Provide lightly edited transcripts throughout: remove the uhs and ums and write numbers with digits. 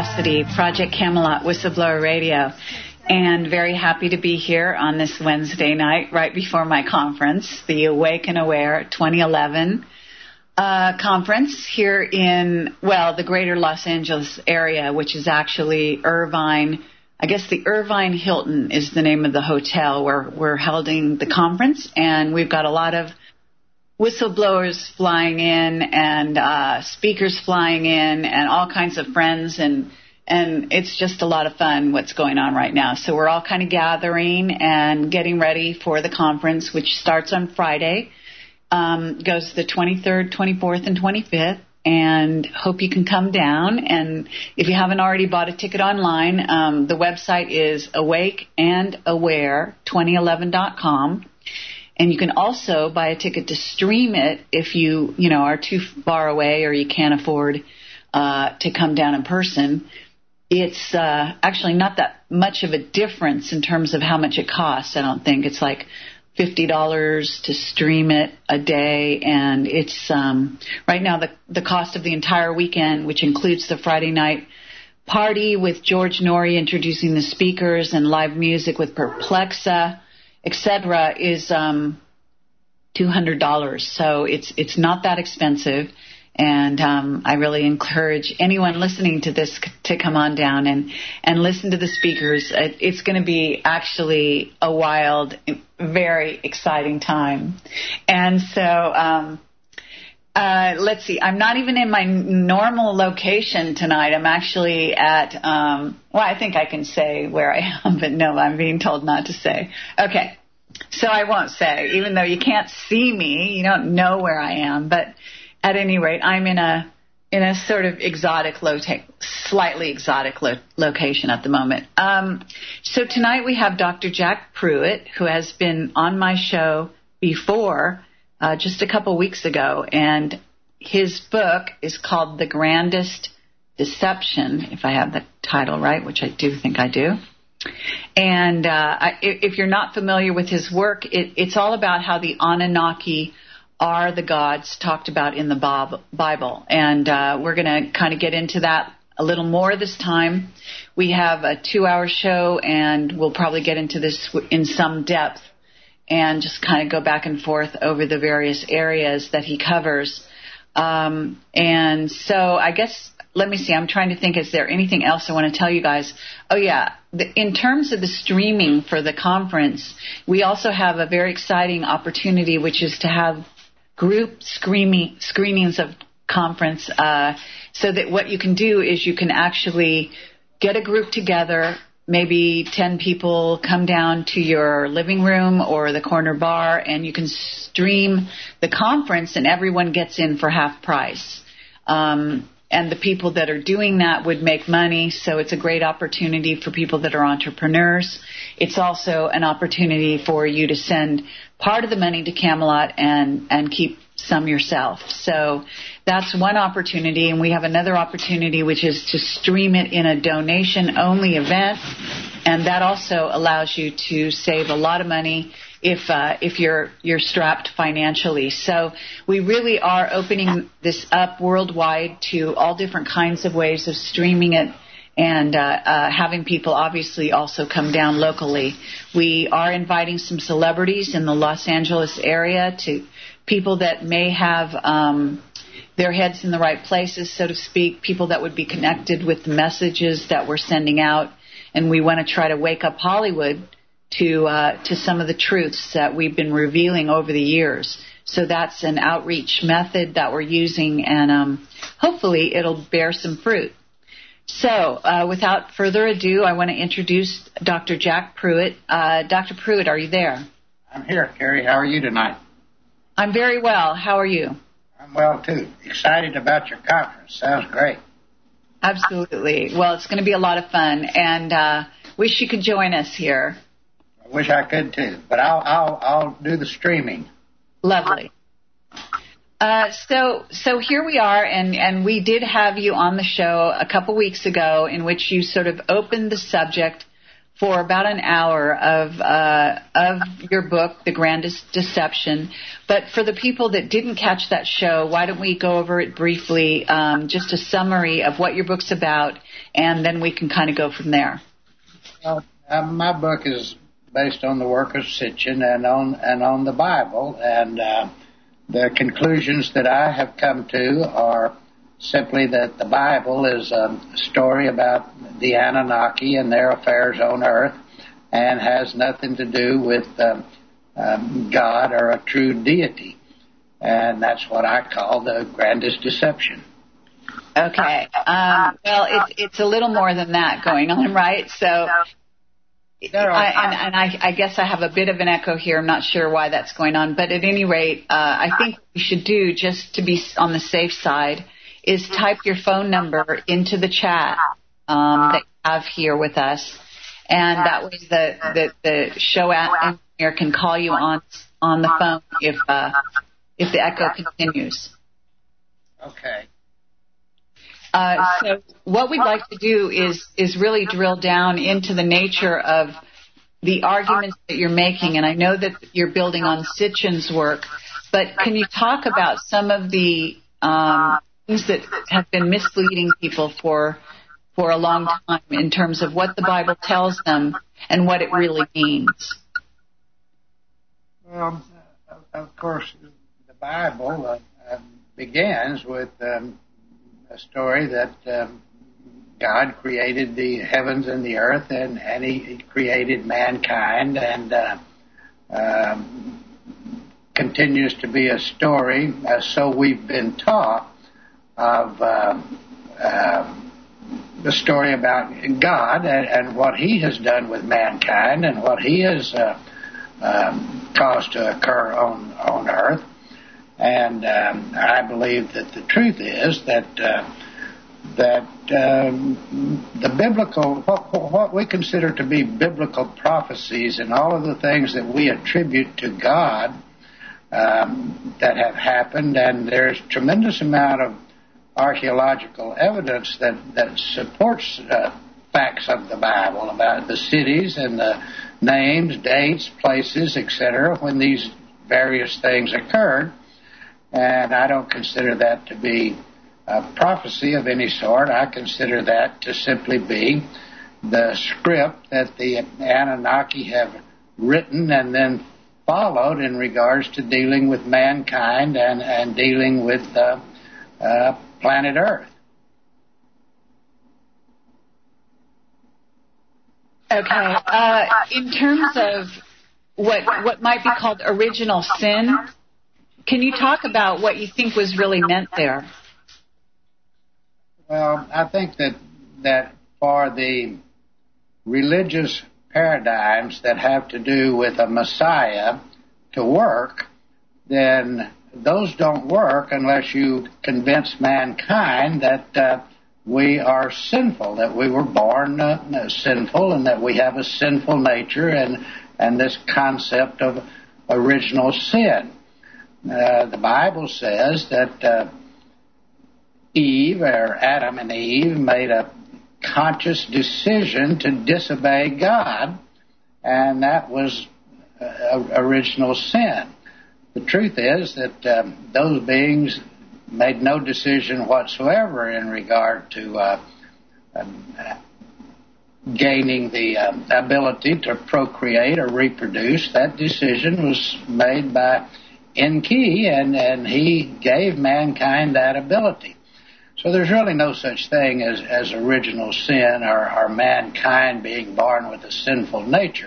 Cassidy, Project Camelot Whistleblower Radio, and very happy to be here on this Wednesday night right before my conference, the Awake and Aware 2011 conference here in, well, the greater Los Angeles area, which is actually Irvine. I guess the Irvine Hilton is the name of the hotel where we're holding the conference, and we've got a lot of whistleblowers flying in and speakers flying in and all kinds of friends, and it's just a lot of fun what's going on right now. So we're all kind of gathering and getting ready for the conference, which starts on Friday, goes the 23rd, 24th, and 25th, and hope you can come down. And if you haven't already bought a ticket online, the website is awakeandaware2011.com. And you can also buy a ticket to stream it if you are too far away or you can't afford to come down in person. It's actually not that much of a difference in terms of how much it costs. I don't think it's like $50 to stream it a day, and it's right now the cost of the entire weekend, which includes the Friday night party with George Norrie introducing the speakers and live music with Perplexa, etc., is $200. So it's not that expensive, and I really encourage anyone listening to this to come on down and listen to the speakers. It's going to be actually a wild, very exciting time. And so let's see. I'm not even in my normal location tonight. I'm actually at, I think I can say where I am, but no, I'm being told not to say. Okay. So I won't say, even though you can't see me, you don't know where I am. But at any rate, I'm in a sort of slightly exotic location at the moment. So tonight we have Dr. Jack Pruitt, who has been on my show before, just a couple weeks ago, and his book is called The Grandest Deception, if I have the title right, which I do think I do. And if you're not familiar with his work, it's all about how the Anunnaki are the gods talked about in the Bible. And we're going to kind of get into that a little more this time. We have a 2-hour show, and we'll probably get into this in some depth and just kind of go back and forth over the various areas that he covers. And so I guess, let me see, I'm trying to think, is there anything else I want to tell you guys? Oh, yeah. In terms of the streaming for the conference, we also have a very exciting opportunity, which is to have group screenings of conference, so that what you can do is you can actually get a group together, maybe 10 people come down to your living room or the corner bar, and you can stream the conference, and everyone gets in for half price. And the people that are doing that would make money, so it's a great opportunity for people that are entrepreneurs. It's also an opportunity for you to send part of the money to Camelot and keep some yourself. So that's one opportunity, and we have another opportunity, which is to stream it in a donation-only event, and that also allows you to save a lot of money if you're strapped financially. So we really are opening this up worldwide to all different kinds of ways of streaming it, and having people obviously also come down locally. We are inviting some celebrities in the Los Angeles area, to people that may have their heads in the right places, so to speak, people that would be connected with the messages that we're sending out. And we want to try to wake up Hollywood to some of the truths that we've been revealing over the years. So that's an outreach method that we're using, and hopefully it'll bear some fruit. So without further ado, I want to introduce Dr. Jack Pruitt. Dr. Pruitt, are you there? I'm here, Carrie. How are you tonight? I'm very well. How are you? I'm well, too. Excited about your conference. Sounds great. Absolutely. Well, it's going to be a lot of fun, and wish you could join us here. I wish I could, too, but I'll do the streaming. Lovely. So here we are, and we did have you on the show a couple weeks ago, in which you sort of opened the subject for about an hour of your book, The Grandest Deception. But for the people that didn't catch that show, why don't we go over it briefly, just a summary of what your book's about, and then we can kind of go from there. My book is based on the work of Sitchin and on the Bible, and the conclusions that I have come to are simply that the Bible is a story about the Anunnaki and their affairs on earth and has nothing to do with God or a true deity. And that's what I call the grandest deception. Okay. Well, it's a little more than that going on, right? So, I guess I have a bit of an echo here. I'm not sure why that's going on. But at any rate, I think what we should do, just to be on the safe side, is type your phone number into the chat that you have here with us, and that way the show engineer can call you on the phone if the echo continues. Okay. So what we'd like to do is really drill down into the nature of the arguments that you're making, and I know that you're building on Sitchin's work, but can you talk about some of the things that have been misleading people for a long time in terms of what the Bible tells them and what it really means? Well, of course, the Bible begins with a story that God created the heavens and the earth, and He created mankind, and continues to be a story, so we've been taught, of the story about God and what He has done with mankind and what He has caused to occur on earth. And I believe that the truth is that the biblical, what we consider to be biblical prophecies and all of the things that we attribute to God that have happened, and there's tremendous amount of archaeological evidence that supports facts of the Bible about the cities and the names, dates, places, etc., when these various things occurred. And I don't consider that to be a prophecy of any sort. I consider that to simply be the script that the Anunnaki have written and then followed in regards to dealing with mankind and dealing with planet Earth. Okay. In terms of what might be called original sin, can you talk about what you think was really meant there? Well, I think that for the religious paradigms that have to do with a Messiah to work, then those don't work unless you convince mankind that we are sinful, that we were born sinful, and that we have a sinful nature and this concept of original sin. The Bible says that Eve, or Adam and Eve, made a conscious decision to disobey God, and that was original sin. The truth is that those beings made no decision whatsoever in regard to gaining the ability to procreate or reproduce. That decision was made by Enki, and he gave mankind that ability. So there's really no such thing as original sin or mankind being born with a sinful nature.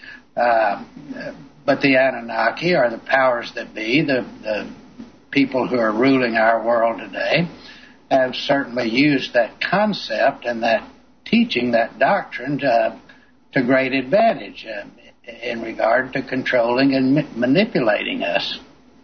But the Anunnaki, or the powers that be, the people who are ruling our world today, have certainly used that concept and that teaching, that doctrine, to great advantage in regard to controlling and manipulating us.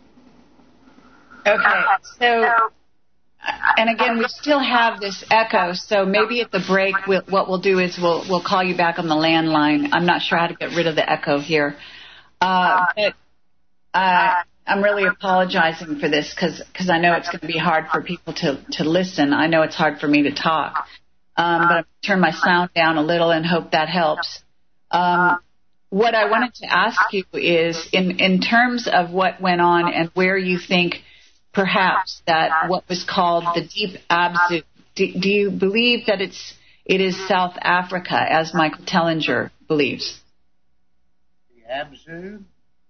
Okay, so, and again, we still have this echo, so maybe at the break what we'll do is we'll call you back on the landline. I'm not sure how to get rid of the echo here. But I'm really apologizing for this because I know it's going to be hard for people to listen. I know it's hard for me to talk. But I'm going to turn my sound down a little and hope that helps. what I wanted to ask you is, in terms of what went on and where you think perhaps that what was called the Deep Abzu, do you believe that it is South Africa, as Michael Tellinger believes? The Abzu?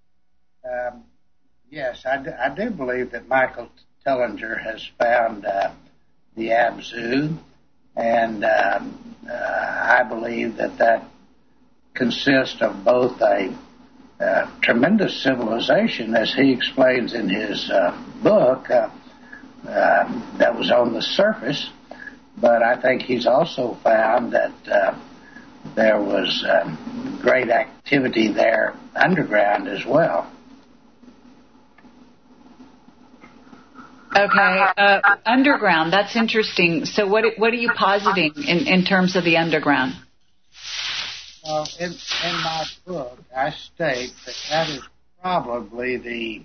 Yes, I do believe that Michael Tellinger has found the Abzu, and I believe that consists of both a tremendous civilization, as he explains in his book, that was on the surface, but I think he's also found that there was great activity there underground as well. Okay, underground, that's interesting. So what are you positing in terms of the underground? Well, in my book, I state that is probably the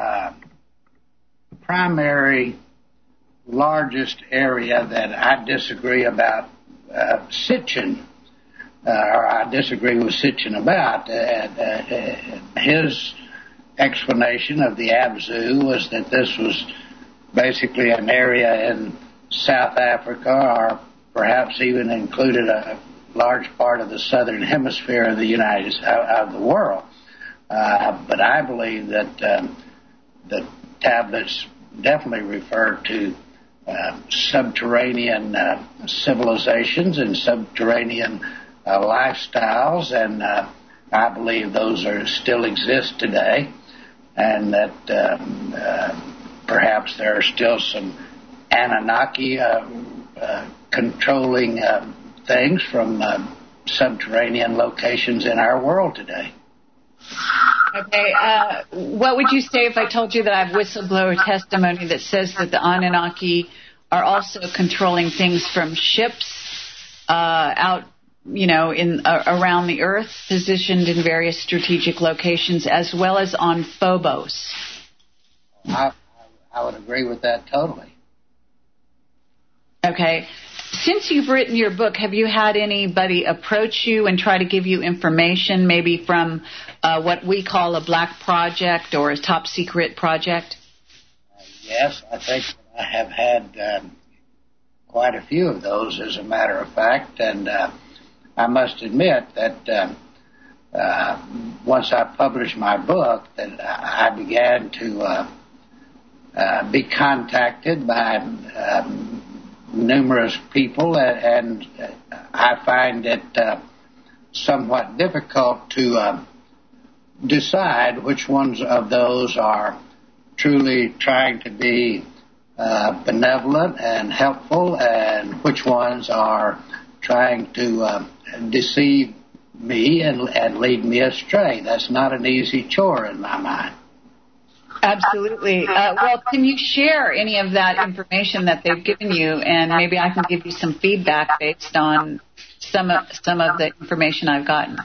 primary largest area that I disagree about Sitchin, or I disagree with Sitchin about. His explanation of the Abzu was that this was basically an area in South Africa, or perhaps even included a large part of the southern hemisphere of the world. But I believe that the tablets definitely refer to subterranean civilizations and subterranean lifestyles, and I believe those still exist today, and that perhaps there are still some Anunnaki controlling things from subterranean locations in our world today. Okay, what would you say if I told you that I have whistleblower testimony that says that the Anunnaki are also controlling things from ships out, around the Earth, positioned in various strategic locations, as well as on Phobos? I would agree with that totally. Okay. Since you've written your book, have you had anybody approach you and try to give you information, maybe from what we call a black project or a top secret project? Yes, I think I have had quite a few of those, as a matter of fact, and I must admit that once I published my book, that I began to be contacted by numerous people, and I find it somewhat difficult to decide which ones of those are truly trying to be benevolent and helpful, and which ones are trying to deceive me and lead me astray. That's not an easy chore in my mind. Absolutely. Well, can you share any of that information that they've given you, and maybe I can give you some feedback based on some of the information I've gotten?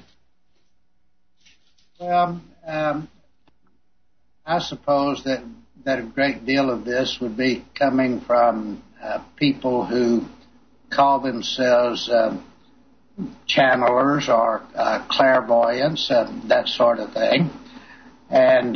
Well, I suppose that a great deal of this would be coming from people who call themselves channelers or clairvoyants, that sort of thing. And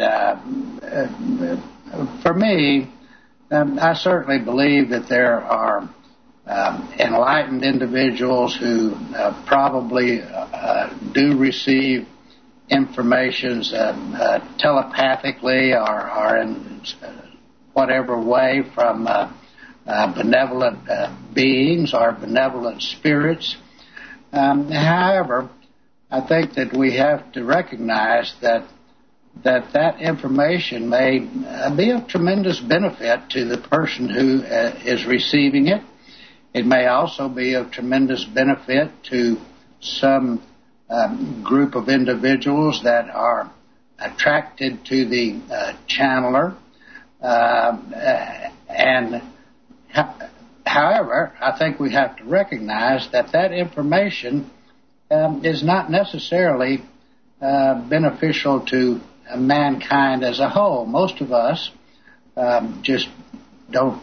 for me, I certainly believe that there are enlightened individuals who probably do receive information telepathically or in whatever way from benevolent beings or benevolent spirits. However, I think that we have to recognize that information may be of tremendous benefit to the person who is receiving it. It may also be of tremendous benefit to some group of individuals that are attracted to the channeler. However, I think we have to recognize that information is not necessarily beneficial to mankind as a whole. Most of us just don't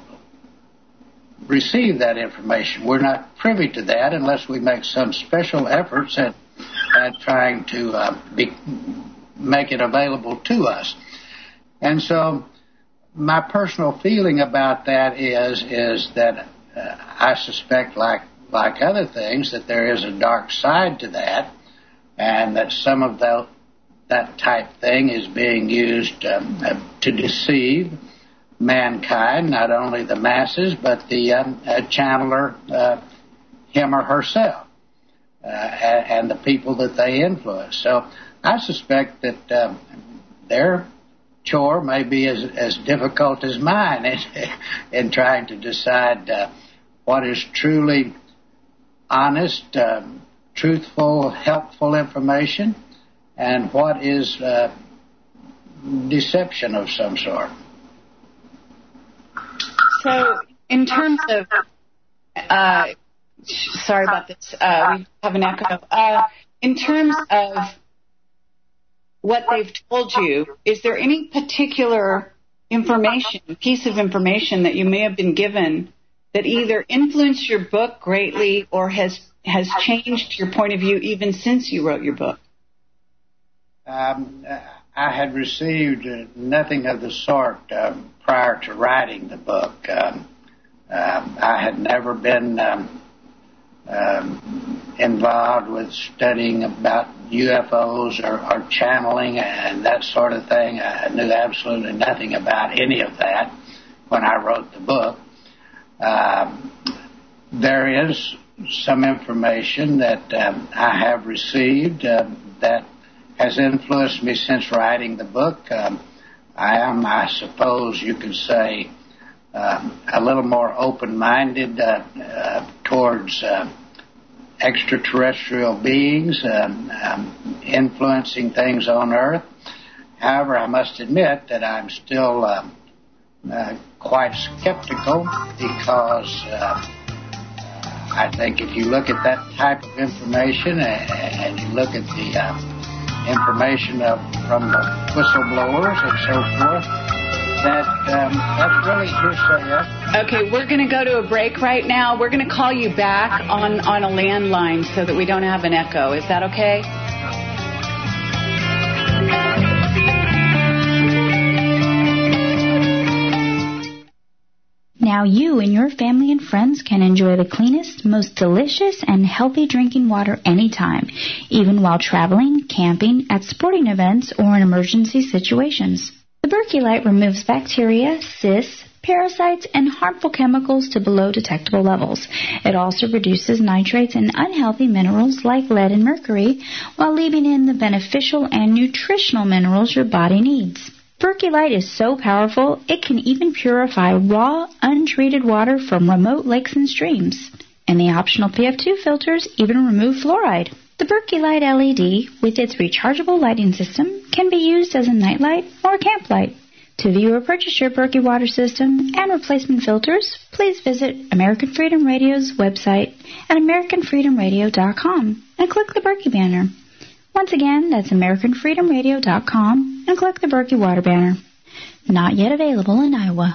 receive that information. We're not privy to that unless we make some special efforts, and at trying to make it available to us. And so my personal feeling about that is that I suspect, like other things, that there is a dark side to that, and that some of that type thing is being used to deceive mankind, not only the masses, but the channeler, him or herself, and the people that they influence. So I suspect that their chore may be as difficult as mine in trying to decide what is truly honest, truthful, helpful information, and what is deception of some sort. So, in terms of, sorry about this, we have an echo. In terms of what they've told you, is there any particular piece of information that you may have been given that either influenced your book greatly or has changed your point of view even since you wrote your book? I had received nothing of the sort prior to writing the book. I had never been involved with studying about UFOs or channeling and that sort of thing. I knew absolutely nothing about any of that when I wrote the book. There is some information that I have received that has influenced me since writing the book. I am, I suppose you could say, a little more open-minded towards extraterrestrial beings influencing things on Earth. However, I must admit that I'm still quite skeptical because I think if you look at that type of information and you look at the information from the whistleblowers and so forth, that's really hearsay. Okay, we're going to go to a break right now. We're going to call you back on a landline so that we don't have an echo. Is that okay? Now you and your family and friends can enjoy the cleanest, most delicious, and healthy drinking water anytime, even while traveling, camping, at sporting events, or in emergency situations. The Berkey Light removes bacteria, cysts, parasites, and harmful chemicals to below detectable levels. It also reduces nitrates and unhealthy minerals like lead and mercury, while leaving in the beneficial and nutritional minerals your body needs. Berkey Light is so powerful, it can even purify raw, untreated water from remote lakes and streams. And the optional PF2 filters even remove fluoride. The Berkey Light LED, with its rechargeable lighting system, can be used as a nightlight or camp light. To view or purchase your Berkey water system and replacement filters, please visit American Freedom Radio's website at AmericanFreedomRadio.com and click the Berkey banner. Once again, that's AmericanFreedomRadio.com and click the Berkey water banner. Not yet available in Iowa.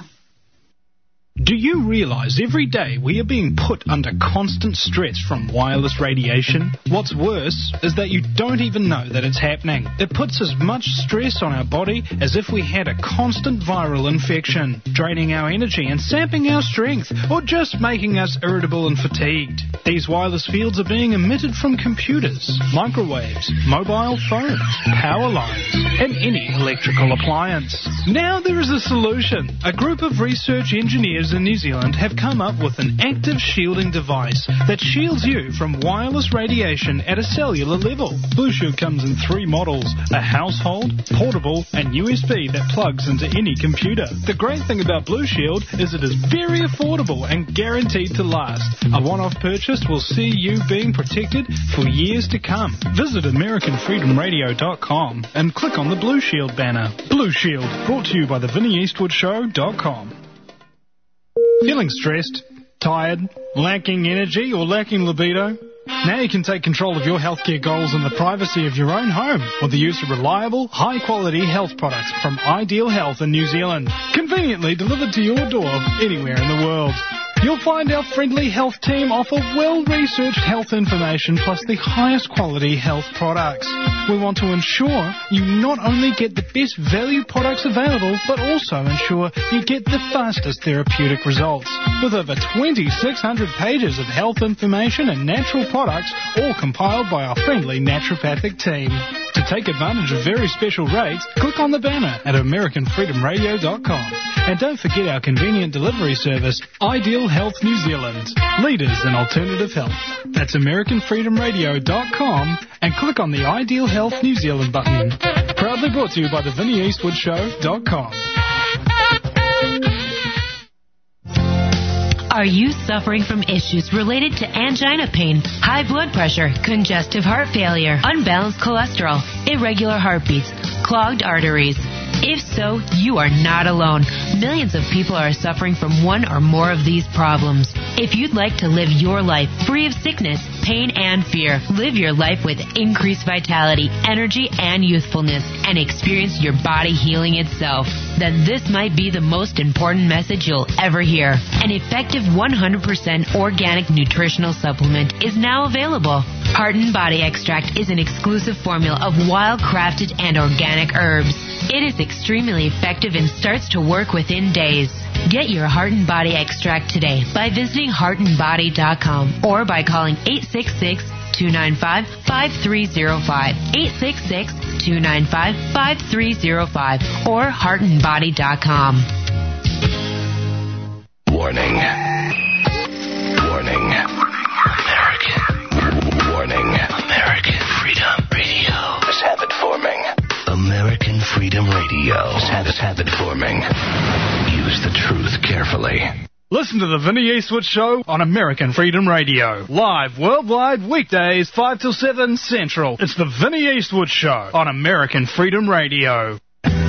Do you realize every day we are being put under constant stress from wireless radiation? What's worse is that you don't even know that it's happening. It puts as much stress on our body as if we had a constant viral infection, draining our energy and sapping our strength, or just making us irritable and fatigued. These wireless fields are being emitted from computers, microwaves, mobile phones, power lines, and any electrical appliance. Now there is a solution. A group of research engineers in New Zealand have come up with an active shielding device that shields you from wireless radiation at a cellular level. Blue Shield comes in 3 models, a household, portable, and USB that plugs into any computer. The great thing about Blue Shield is it is very affordable and guaranteed to last. A one-off purchase will see you being protected for years to come. Visit AmericanFreedomRadio.com and click on the Blue Shield banner. Blue Shield, brought to you by the VinnieEastwoodShow.com. Feeling stressed, tired, lacking energy, or lacking libido? Now you can take control of your healthcare goals in the privacy of your own home with the use of reliable, high-quality health products from Ideal Health in New Zealand, conveniently delivered to your door anywhere in the world. You'll find our friendly health team offer well-researched health information plus the highest quality health products. We want to ensure you not only get the best value products available, but also ensure you get the fastest therapeutic results. With over 2,600 pages of health information and natural products, all compiled by our friendly naturopathic team. To take advantage of very special rates, click on the banner at AmericanFreedomRadio.com. And don't forget our convenient delivery service, Ideal Health New Zealand, leaders in alternative health. That's AmericanFreedomRadio.com and click on the Ideal Health New Zealand button. Proudly brought to you by the VinnieEastwoodShow.com. Are you suffering from issues related to angina pain, high blood pressure, congestive heart failure, unbalanced cholesterol, irregular heartbeats, clogged arteries? If so, you are not alone. Millions of people are suffering from one or more of these problems. If you'd like to live your life free of sickness, pain, and fear, live your life with increased vitality, energy, and youthfulness, and experience your body healing itself, then this might be the most important message you'll ever hear. An effective 100% organic nutritional supplement is now available. Heart and Body Extract is an exclusive formula of wild-crafted and organic herbs. It is extremely effective and starts to work within days. Get your Heart and Body Extract today by visiting heartandbody.com or by calling 866-295-5305, 866-295-5305, or heartandbody.com. Warning. Warning. American. Warning. American Freedom Radio is habit forming. American Freedom Radio is habit forming. Use the truth carefully. Listen to the Vinnie Eastwood Show on American Freedom Radio. Live worldwide weekdays 5 till 7 Central. It's the Vinnie Eastwood Show on American Freedom Radio.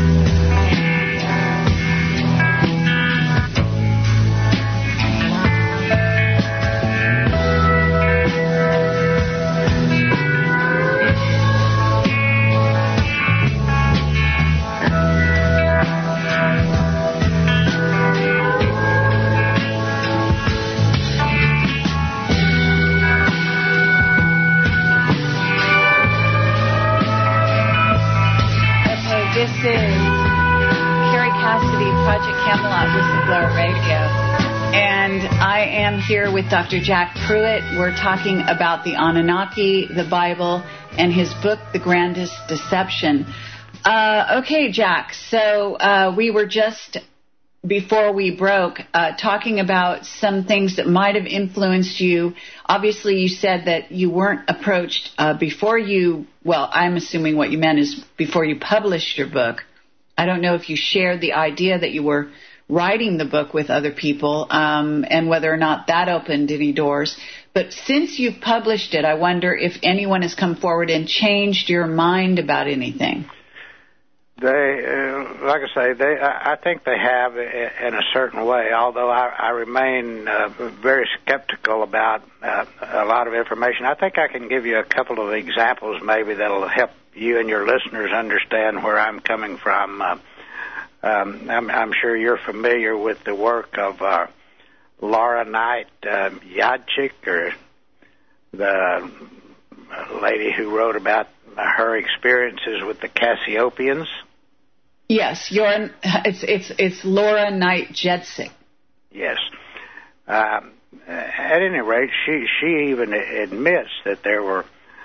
Here with Dr. Jack Pruitt. We're talking about the Anunnaki, the Bible, and his book, The Grandest Deception. Okay, Jack, so we were just, before we broke, talking about some things that might have influenced you. Obviously, you said that you weren't approached before you, well, I'm assuming what you meant is before you published your book. I don't know if you shared the idea that you were writing the book with other people, and whether or not that opened any doors. But since you've published it, I wonder if anyone has come forward and changed your mind about anything. They, like I say, I think they have in a certain way, although I remain very skeptical about a lot of information. I think I can give you a couple of examples maybe that'll help you and your listeners understand where I'm coming from. I'm sure you're familiar with the work of Laura Knight Yadchik, or the lady who wrote about her experiences with the Cassiopeans. Yes, it's Laura Knight Yadchik. Yes. At any rate, she even admits that there were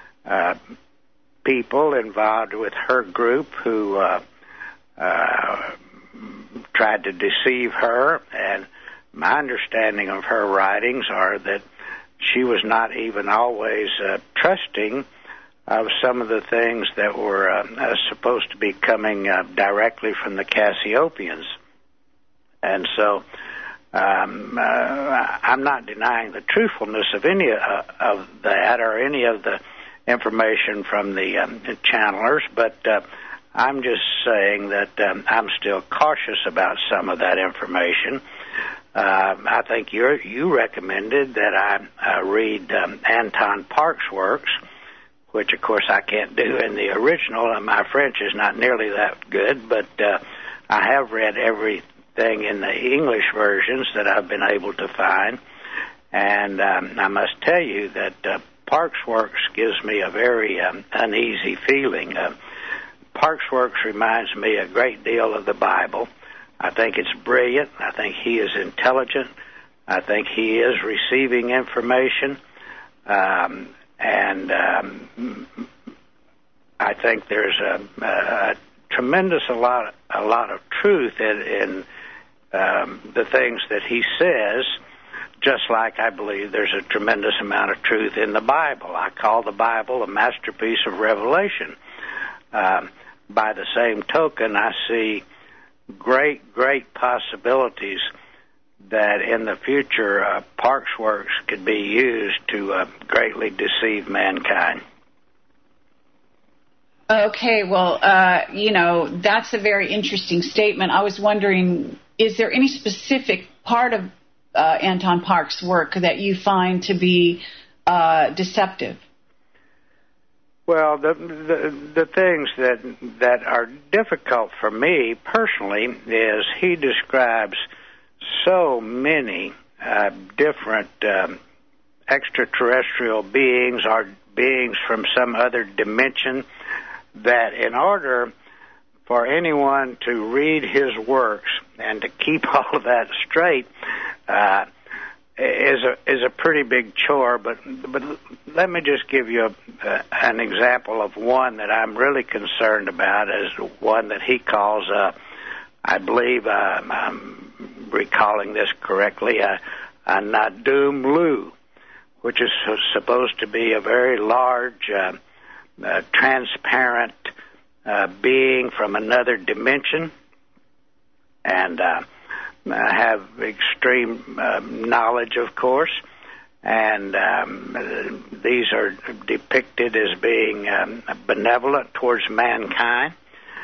people involved with her group who tried to deceive her, and my understanding of her writings are that she was not even always trusting of some of the things that were supposed to be coming directly from the Cassiopeans. And so I'm not denying the truthfulness of any of that or any of the information from the channelers, but I'm just saying that I'm still cautious about some of that information. I think you recommended that I read Anton Park's works, which, of course, I can't do in the original, and my French is not nearly that good, but I have read every thing in the English versions that I've been able to find. And I must tell you that Parks Works gives me a very uneasy feeling. Parks Works reminds me a great deal of the Bible. I think it's brilliant. I think he is intelligent. I think he is receiving information. And I think there's a tremendous a lot of truth in the things that he says, just like I believe there's a tremendous amount of truth in the Bible. I call the Bible a masterpiece of revelation. By the same token, I see great possibilities that in the future Parks Works could be used to greatly deceive mankind. Okay, well, that's a very interesting statement. I was wondering, is there any specific part of Anton Parks' work that you find to be deceptive? Well, the things that are difficult for me personally is he describes so many different extraterrestrial beings or beings from some other dimension, that in order for anyone to read his works and to keep all of that straight is a pretty big chore. But let me just give you an example of one that I'm really concerned about, as one that he calls, I believe I'm recalling this correctly, a Nadum Lu, which is supposed to be a very large, transparent being from another dimension, and have extreme knowledge, of course, and these are depicted as being benevolent towards mankind.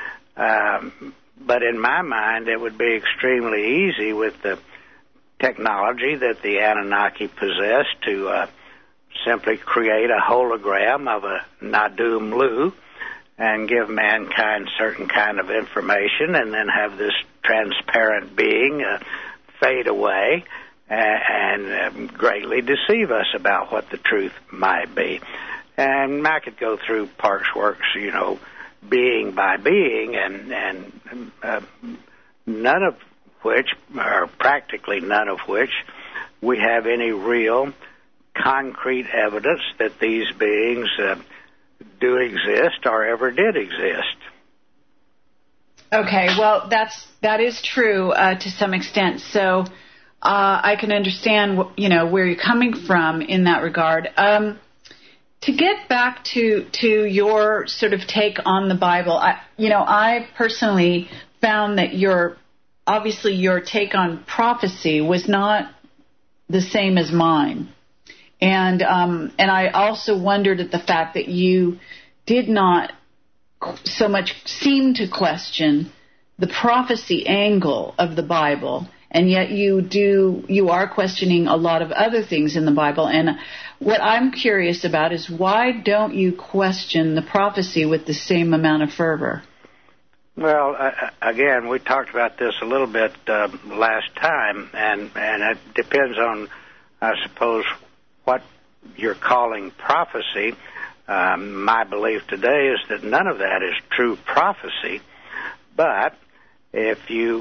But in my mind, it would be extremely easy with the technology that the Anunnaki possess to simply create a hologram of a Nadum Lu and give mankind certain kind of information, and then have this transparent being fade away and greatly deceive us about what the truth might be. And I could go through Parks Works, being by being, and none of which, or practically none of which, we have any real concrete evidence that these beings do exist or ever did exist. Okay, well, that is true to some extent. So I can understand where you're coming from in that regard. To get back to your sort of take on the Bible, I personally found that your take on prophecy was not the same as mine. And I also wondered at the fact that you did not so much seem to question the prophecy angle of the Bible, and yet you are questioning a lot of other things in the Bible. And what I'm curious about is, why don't you question the prophecy with the same amount of fervor? Well, again, we talked about this a little bit last time, and it depends on, I suppose, what you're calling prophecy. My belief today is that none of that is true prophecy. But if you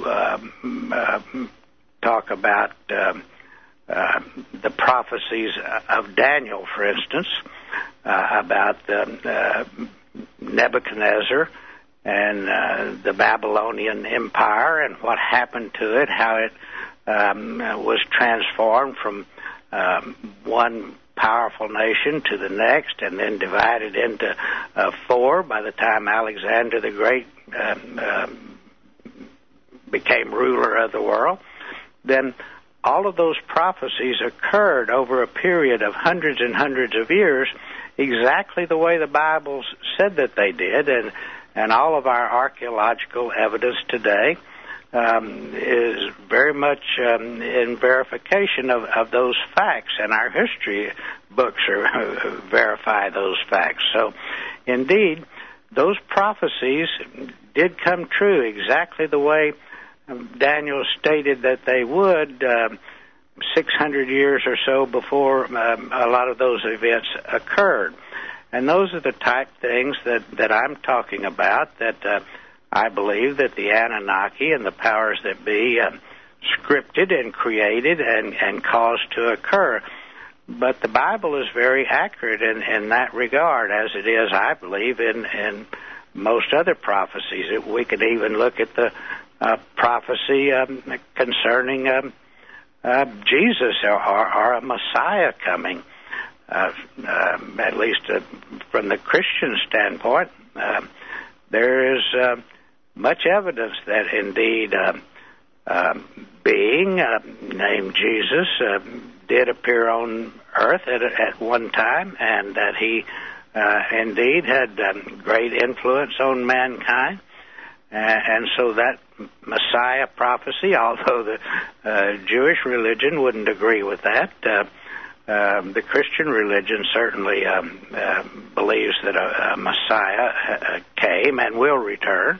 talk about the prophecies of Daniel, for instance, about Nebuchadnezzar and the Babylonian Empire and what happened to it, how it was transformed from one powerful nation to the next, and then divided into four by the time Alexander the Great became ruler of the world, then all of those prophecies occurred over a period of hundreds and hundreds of years, exactly the way the Bible said that they did, and all of our archaeological evidence today is very much in verification of those facts, and our history books verify those facts. So, indeed, those prophecies did come true exactly the way Daniel stated that they would 600 years or so before a lot of those events occurred. And those are the type things that I'm talking about, that I believe that the Anunnaki and the powers that be scripted and created and caused to occur. But the Bible is very accurate in that regard, as it is, I believe, in most other prophecies. We could even look at the prophecy concerning Jesus or a Messiah coming, at least from the Christian standpoint. There is much evidence that indeed being named Jesus did appear on earth at one time, and that he indeed had great influence on mankind. And so that Messiah prophecy, although the Jewish religion wouldn't agree with that, the Christian religion certainly believes that a Messiah came and will return.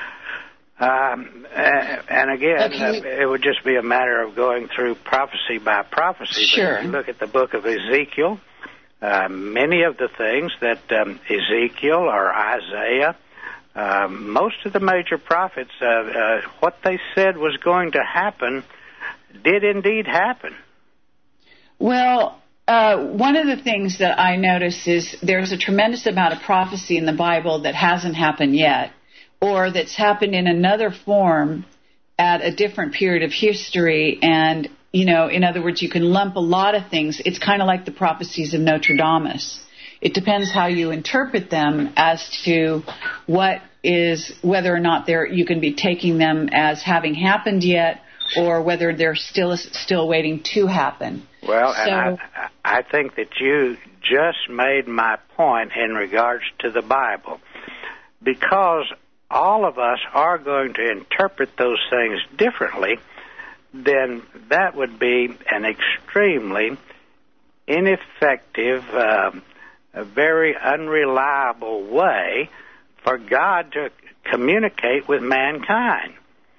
And again, it would just be a matter of going through prophecy by prophecy. Sure. But if you look at the book of Ezekiel, many of the things that Ezekiel or Isaiah, most of the major prophets, what they said was going to happen did indeed happen. Well, one of the things that I notice is there's a tremendous amount of prophecy in the Bible that hasn't happened yet, or that's happened in another form at a different period of history. And, you know, in other words, you can lump a lot of things. It's kind of like the prophecies of Nostradamus. It depends how you interpret them as to whether or not you can be taking them as having happened yet, or whether they're still waiting to happen. Well, and I think that you just made my point in regards to the Bible, because all of us are going to interpret those things differently. Then that would be an extremely ineffective, a very unreliable way for God to communicate with mankind.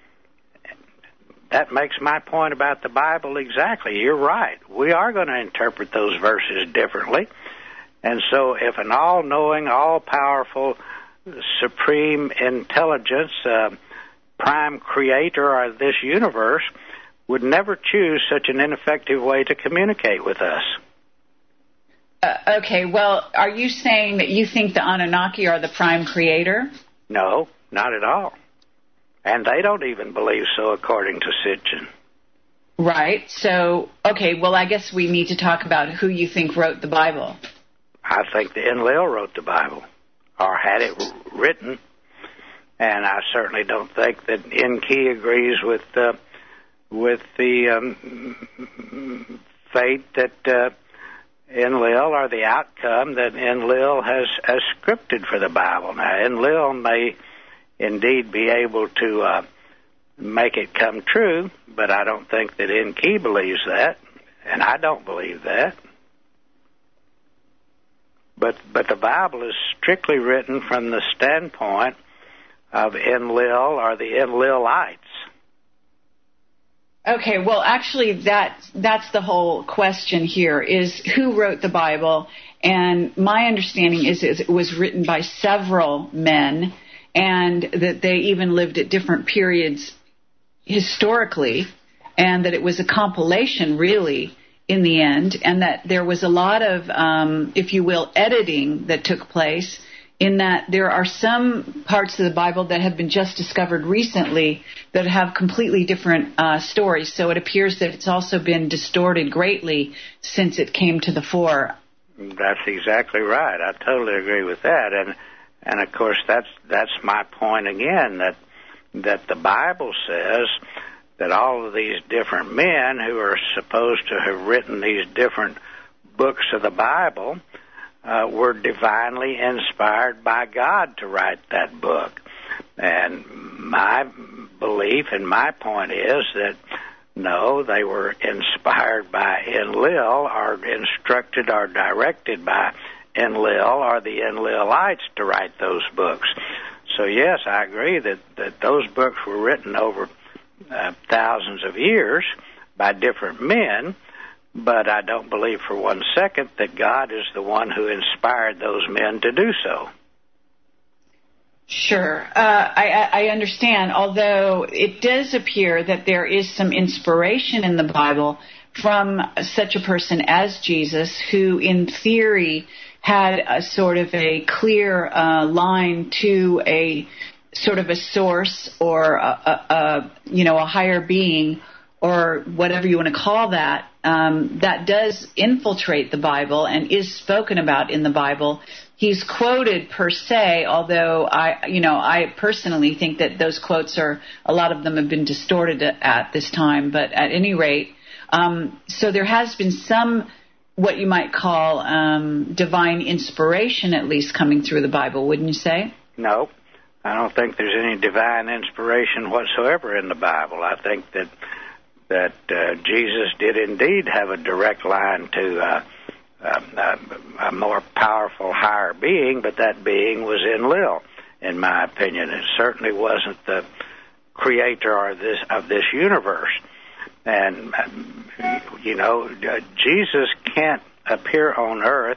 That makes my point about the Bible exactly. You're right. We are going to interpret those verses differently. And so if an all-knowing, all-powerful, supreme intelligence, prime creator of this universe would never choose such an ineffective way to communicate with us. Okay, well, are you saying that you think the Anunnaki are the prime creator? No, not at all. And they don't even believe so, according to Sitchin. Right. So, okay, well, I guess we need to talk about who you think wrote the Bible. I think the Enlil wrote the Bible, or had it written. And I certainly don't think that Enki agrees with the fate that Enlil, or the outcome that Enlil has scripted for the Bible. Now, Enlil may indeed be able to make it come true, but I don't think that Enki believes that, and I don't believe that. But the Bible is strictly written from the standpoint of Enlil, or the Enlilites. Okay, well, actually, that's the whole question here, is who wrote the Bible. And my understanding is it was written by several men, and that they even lived at different periods historically, and that it was a compilation, really, in the end, and that there was a lot of, if you will, editing that took place, in that there are some parts of the Bible that have been just discovered recently that have completely different stories. So it appears that it's also been distorted greatly since it came to the fore. That's exactly right. I totally agree with that. And of course, that's my point again, that the Bible says that all of these different men who are supposed to have written these different books of the Bible were divinely inspired by God to write that book. And my belief and my point is that no, they were inspired by Enlil, or instructed or directed by Enlil or the Enlilites to write those books. So yes, I agree that those books were written over thousands of years by different men, but I don't believe for 1 second that God is the one who inspired those men to do so. Sure. I understand, although it does appear that there is some inspiration in the Bible from such a person as Jesus, who in theory had a sort of a clear line to a sort of a source or a higher being, or whatever you want to call that, that does infiltrate the Bible and is spoken about in the Bible. He's quoted per se, although I personally think that those quotes a lot of them have been distorted at this time. But at any rate, so there has been some, what you might call divine inspiration, at least coming through the Bible, wouldn't you say? No, I don't think there's any divine inspiration whatsoever in the Bible. I think that Jesus did indeed have a direct line to a more powerful, higher being, but that being was Enlil, in my opinion. It certainly wasn't the creator of this universe. And, Jesus can't appear on earth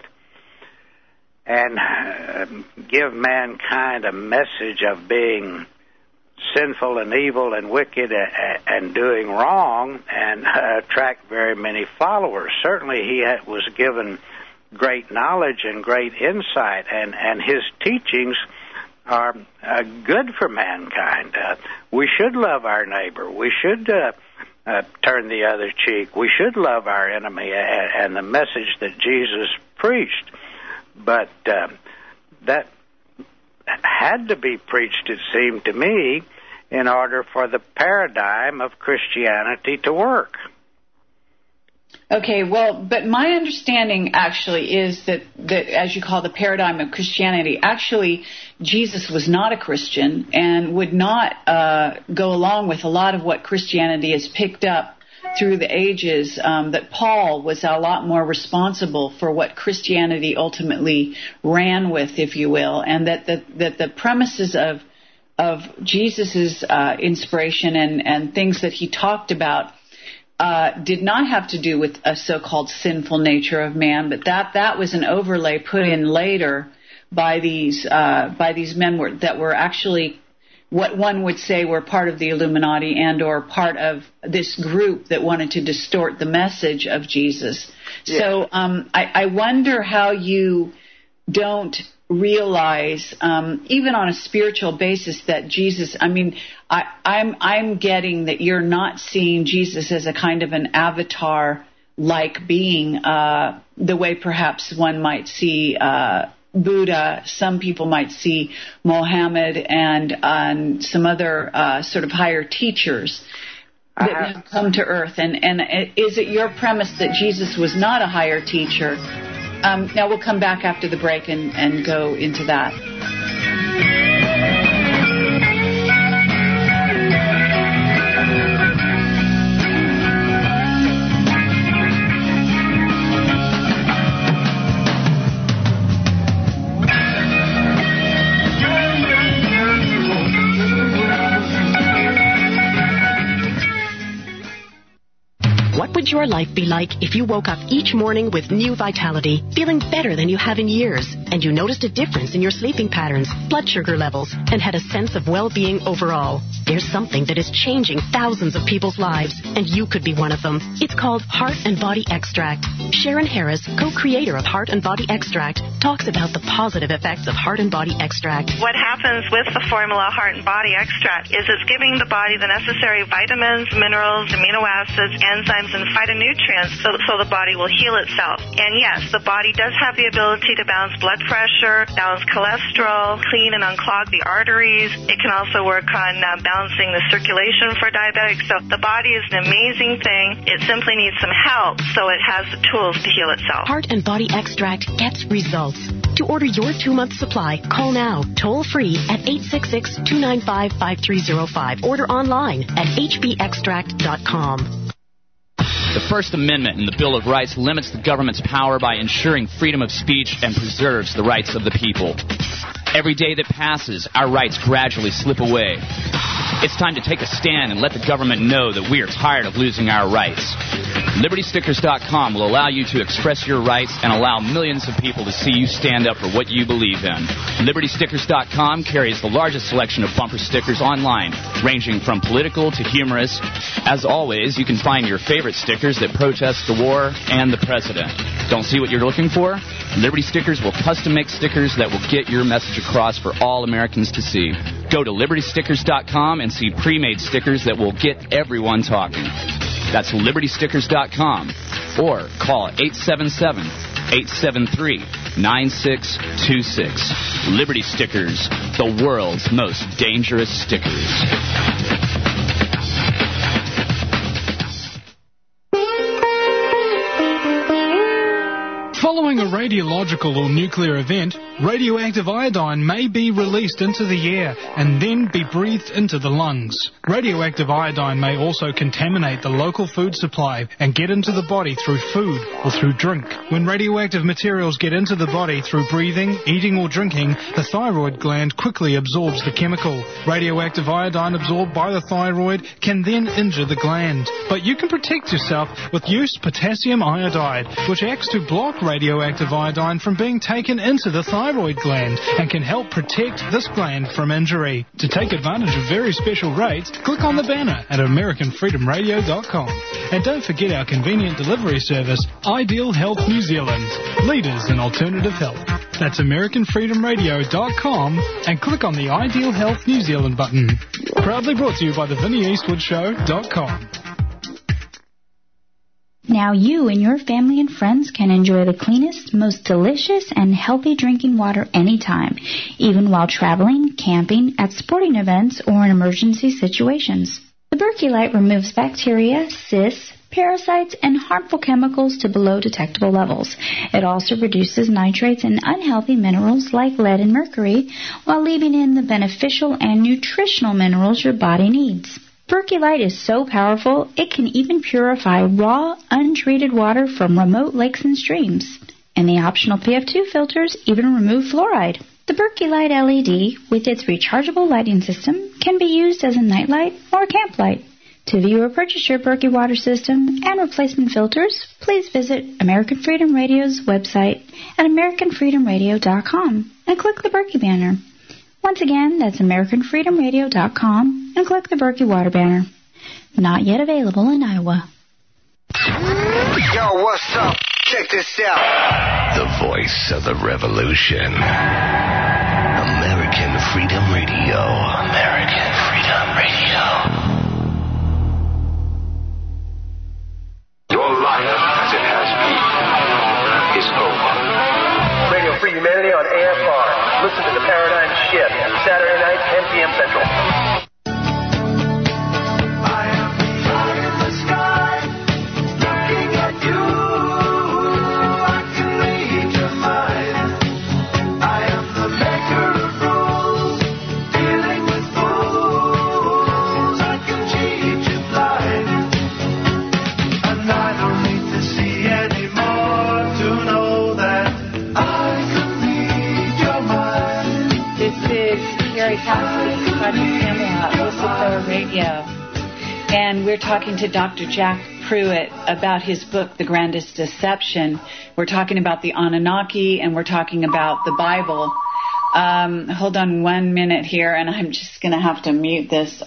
and give mankind a message of being sinful and evil and wicked and doing wrong and attract very many followers. Certainly he was given great knowledge and great insight, and his teachings are good for mankind. We should love our neighbor. We should turn the other cheek. We should love our enemy, and the message that Jesus preached. But that had to be preached, it seemed to me, in order for the paradigm of Christianity to work. Okay, well, but my understanding actually is that as you call the paradigm of Christianity, actually Jesus was not a Christian and would not go along with a lot of what Christianity has picked up through the ages, that Paul was a lot more responsible for what Christianity ultimately ran with, if you will, and that the premises of Jesus's inspiration and things that he talked about did not have to do with a so-called sinful nature of man, but that was an overlay put in later by these men that were actually what one would say were part of the Illuminati and or part of this group that wanted to distort the message of Jesus. Yes. So I wonder how you don't realize, even on a spiritual basis, that Jesus, I'm getting that you're not seeing Jesus as a kind of an avatar-like being, the way perhaps one might see Buddha. Some people might see Mohammed and some other sort of higher teachers that have come to earth. And is it your premise that Jesus was not a higher teacher? Now we'll come back after the break and go into that. What would your life be like if you woke up each morning with new vitality, feeling better than you have in years, and you noticed a difference in your sleeping patterns, blood sugar levels, and had a sense of well-being overall? There's something that is changing thousands of people's lives, and you could be one of them. It's called Heart and Body Extract. Sharon Harris, co-creator of Heart and Body Extract, talks about the positive effects of Heart and Body Extract. What happens with the formula Heart and Body Extract is it's giving the body the necessary vitamins, minerals, amino acids, enzymes, and phytonutrients so the body will heal itself. And yes, the body does have the ability to balance blood pressure, balance cholesterol, clean and unclog the arteries. It can also work on balancing the circulation for diabetics. So the body is an amazing thing. It simply needs some help so it has the tools to heal itself. Heart and Body Extract gets results. To order your 2-month supply, call now, toll free at 866-295-5305. Order online at hbextract.com. The First Amendment in the Bill of Rights limits the government's power by ensuring freedom of speech and preserves the rights of the people. Every day that passes, our rights gradually slip away. It's time to take a stand and let the government know that we are tired of losing our rights. LibertyStickers.com will allow you to express your rights and allow millions of people to see you stand up for what you believe in. LibertyStickers.com carries the largest selection of bumper stickers online, ranging from political to humorous. As always, you can find your favorite stickers that protest the war and the president. Don't see what you're looking for? Liberty Stickers will custom make stickers that will get your message across for all Americans to see. Go to LibertyStickers.com and see pre-made stickers that will get everyone talking. That's LibertyStickers.com or call 877-873-9626. Liberty Stickers, the world's most dangerous stickers. Following a radiological or nuclear event, radioactive iodine may be released into the air and then be breathed into the lungs. Radioactive iodine may also contaminate the local food supply and get into the body through food or through drink. When radioactive materials get into the body through breathing, eating or drinking, the thyroid gland quickly absorbs the chemical. Radioactive iodine absorbed by the thyroid can then injure the gland. But you can protect yourself with used potassium iodide, which acts to block radioactive iodine from being taken into the thyroid gland and can help protect this gland from injury. To take advantage of very special rates, click on the banner at AmericanFreedomRadio.com. And don't forget our convenient delivery service, Ideal Health New Zealand, leaders in alternative health. That's AmericanFreedomRadio.com and click on the Ideal Health New Zealand button. Proudly brought to you by the VinnieEastwoodShow.com. Now you and your family and friends can enjoy the cleanest, most delicious, and healthy drinking water anytime, even while traveling, camping, at sporting events, or in emergency situations. The Berkey Light removes bacteria, cysts, parasites, and harmful chemicals to below detectable levels. It also reduces nitrates and unhealthy minerals like lead and mercury, while leaving in the beneficial and nutritional minerals your body needs. Berkey Light is so powerful, it can even purify raw, untreated water from remote lakes and streams. And the optional PF2 filters even remove fluoride. The Berkey Light LED, with its rechargeable lighting system, can be used as a nightlight or a camp light. To view or purchase your Berkey water system and replacement filters, please visit American Freedom Radio's website at AmericanFreedomRadio.com and click the Berkey banner. Once again, that's AmericanFreedomRadio.com and click the Berkey Water banner. Not yet available in Iowa. Yo, what's up? Check this out. The voice of the revolution. American Freedom Radio. American Freedom Radio. Your life, as it has been, is over. Radio Free Humanity on AFR. Listen to The Paradigm Shift, Saturday night, 10 p.m. Central. Radio, and we're talking to Dr. Jack Pruitt about his book, The Grandest Deception. We're talking about the Anunnaki, and we're talking about the Bible. Hold on 1 minute here, and I'm just going to have to mute this.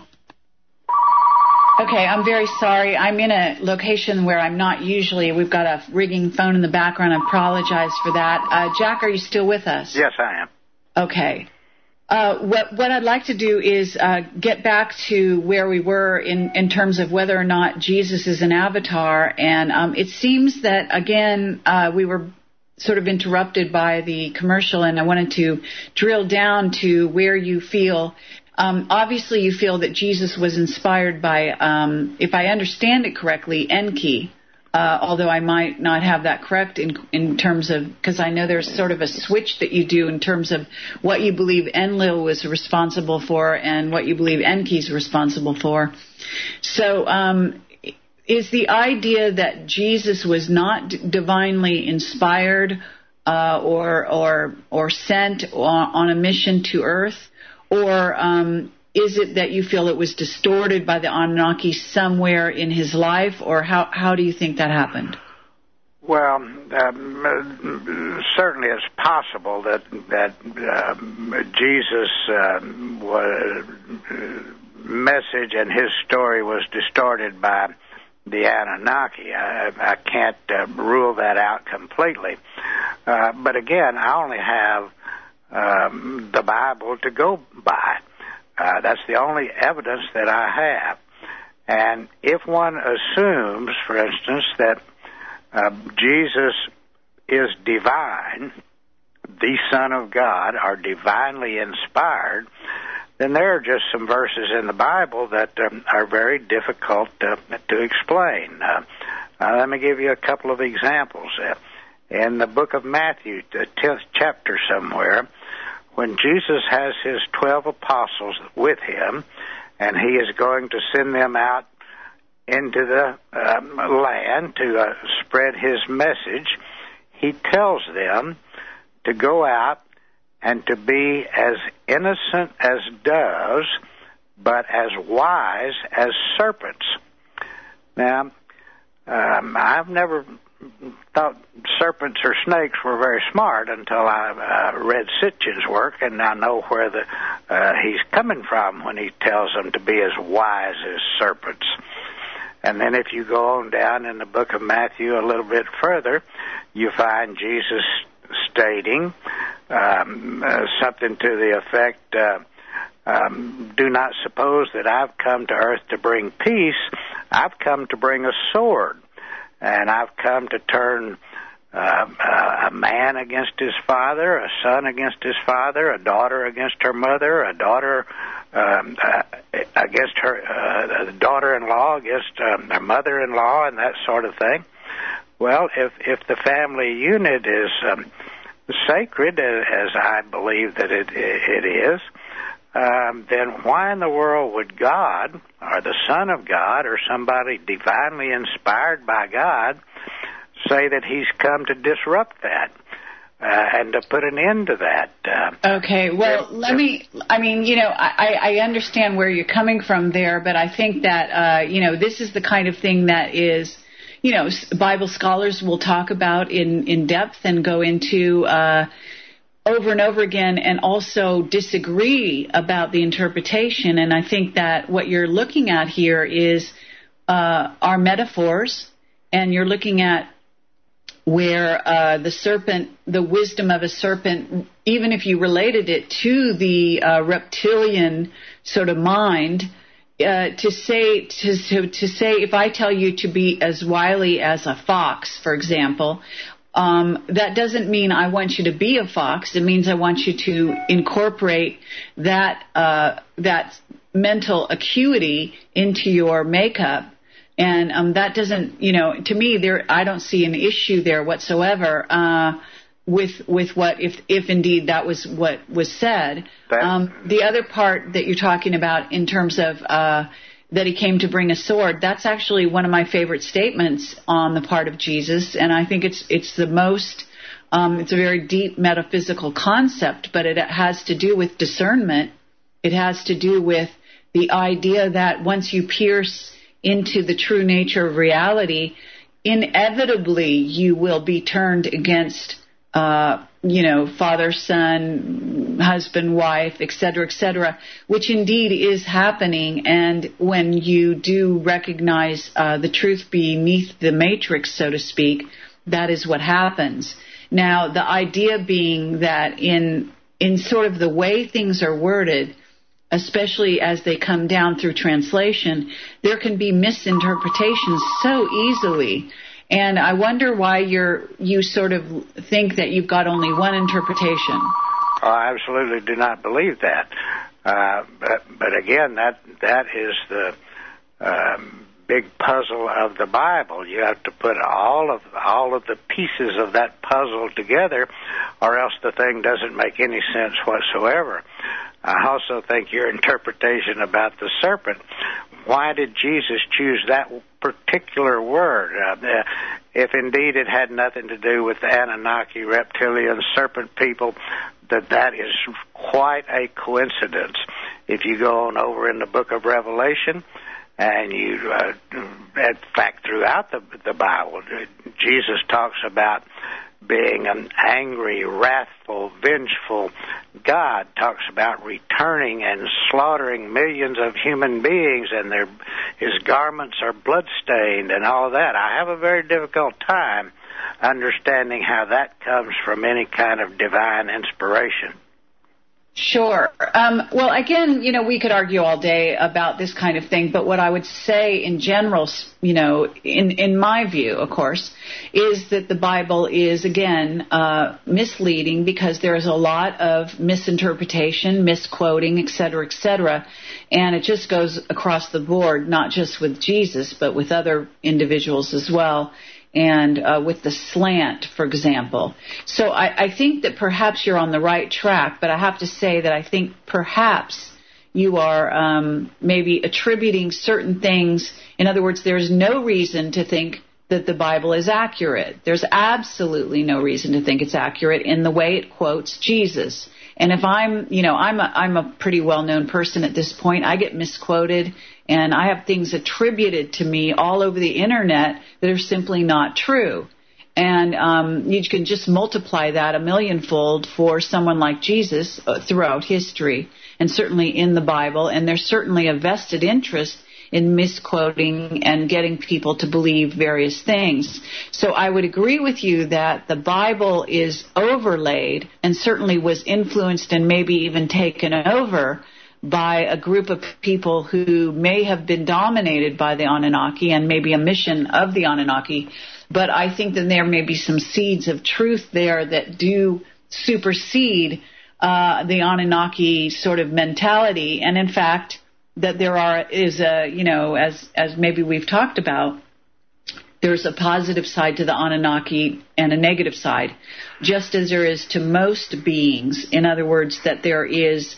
Okay, I'm very sorry. I'm in a location where I'm not usually. We've got a ringing phone in the background. I apologize for that. Jack, are you still with us? Yes, I am. Okay. What I'd like to do is get back to where we were in terms of whether or not Jesus is an avatar. And it seems that, again, we were sort of interrupted by the commercial, and I wanted to drill down to where you feel. Obviously, you feel that Jesus was inspired by, if I understand it correctly, Enki. Although I might not have that correct in terms of, because I know there's sort of a switch that you do in terms of what you believe Enlil was responsible for and what you believe Enki's responsible for. So is the idea that Jesus was not divinely inspired or sent on a mission to Earth, or is it that you feel it was distorted by the Anunnaki somewhere in his life, or how do you think that happened? Well, certainly it's possible that Jesus' message and his story was distorted by the Anunnaki. I can't rule that out completely. But again, I only have the Bible to go by. That's the only evidence that I have. And if one assumes, for instance, that Jesus is divine, the Son of God, or divinely inspired, then there are just some verses in the Bible that are very difficult to explain. Let me give you a couple of examples. In the book of Matthew, the 10th chapter somewhere, when Jesus has his 12 apostles with him, and he is going to send them out into the land to spread his message, he tells them to go out and to be as innocent as doves, but as wise as serpents. Now, I've never thought serpents or snakes were very smart until I read Sitchin's work, and I know where he's coming from when he tells them to be as wise as serpents. And then if you go on down in the book of Matthew a little bit further, you find Jesus stating something to the effect, do not suppose that I've come to earth to bring peace. I've come to bring a sword. And I've come to turn a man against his father, a son against his father, a daughter against her mother, a daughter against her daughter-in-law against her mother-in-law, and that sort of thing. Well, if the family unit is sacred, as I believe that it is, then why in the world would God, or the Son of God, or somebody divinely inspired by God, say that he's come to disrupt that and to put an end to that? Okay, well, I understand where you're coming from there, but I think that, this is the kind of thing that is, Bible scholars will talk about in depth and go into over and over again, and also disagree about the interpretation. And I think that what you're looking at here is our metaphors, and you're looking at where the serpent, the wisdom of a serpent, even if you related it to the reptilian sort of mind, to say if I tell you to be as wily as a fox, for example, that doesn't mean I want you to be a fox. It means I want you to incorporate that mental acuity into your makeup. And that doesn't, to me, I don't see an issue there whatsoever with what, if indeed that was what was said. The other part that you're talking about in terms of that he came to bring a sword, that's actually one of my favorite statements on the part of Jesus, and I think it's the most, it's a very deep metaphysical concept, but it has to do with discernment. It has to do with the idea that once you pierce into the true nature of reality, inevitably you will be turned against father, son, husband, wife, etc., which indeed is happening. And when you do recognize the truth beneath the matrix, so to speak, that is what happens. Now, the idea being that in sort of the way things are worded, especially as they come down through translation, there can be misinterpretations so easily. And I wonder why you sort of think that you've got only one interpretation. I absolutely do not believe that. But again, that is the big puzzle of the Bible. You have to put all of the pieces of that puzzle together, or else the thing doesn't make any sense whatsoever. I also think your interpretation about the serpent, why did Jesus choose that particular word? If indeed it had nothing to do with the Anunnaki, reptilian, serpent people, that is quite a coincidence. if you go on over in the book of Revelation, and you, in fact, throughout the Bible, Jesus talks about being an angry, wrathful, vengeful God, talks about returning and slaughtering millions of human beings, and his garments are bloodstained and all that. I have a very difficult time understanding how that comes from any kind of divine inspiration. Sure. Well, again, we could argue all day about this kind of thing, but what I would say in general, in my view, of course, is that the Bible is, again, misleading because there is a lot of misinterpretation, misquoting, et cetera, and it just goes across the board, not just with Jesus, but with other individuals as well. And with the slant, for example. So I think that perhaps you're on the right track, but I have to say that I think perhaps you are maybe attributing certain things. In other words, there's no reason to think that the Bible is accurate. There's absolutely no reason to think it's accurate in the way it quotes Jesus. And if I'm a pretty well-known person at this point, I get misquoted, and I have things attributed to me all over the Internet that are simply not true. And you can just multiply that a millionfold for someone like Jesus throughout history, and certainly in the Bible. And there's certainly a vested interest in misquoting and getting people to believe various things. So I would agree with you that the Bible is overlaid and certainly was influenced and maybe even taken over by a group of people who may have been dominated by the Anunnaki and maybe a mission of the Anunnaki. But I think that there may be some seeds of truth there that do supersede the Anunnaki sort of mentality. And in fact, that there is as maybe we've talked about, there's a positive side to the Anunnaki and a negative side, just as there is to most beings. In other words, that there is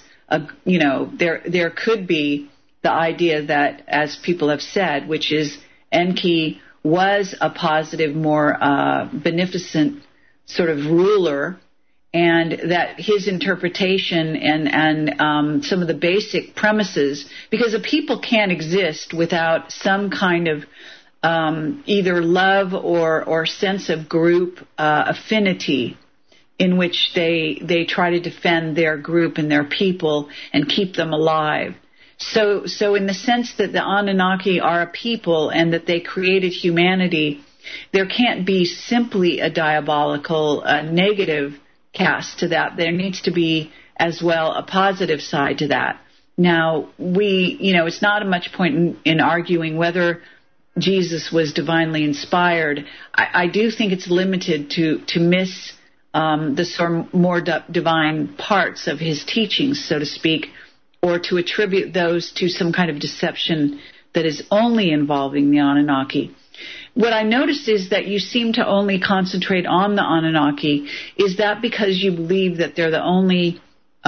there could be the idea that, as people have said, which is Enki was a positive, more beneficent sort of ruler, and that his interpretation and some of the basic premises, because a people can't exist without some kind of either love or sense of group affinity in which they try to defend their group and their people and keep them alive. So in the sense that the Anunnaki are a people and that they created humanity, there can't be simply a diabolical, negative cast to that. There needs to be as well a positive side to that. Now, it's not much point in arguing whether Jesus was divinely inspired. I do think it's limited to miss the sort of more divine parts of his teachings, so to speak, or to attribute those to some kind of deception that is only involving the Anunnaki. What I noticed is that you seem to only concentrate on the Anunnaki. Is that because you believe that they're the only,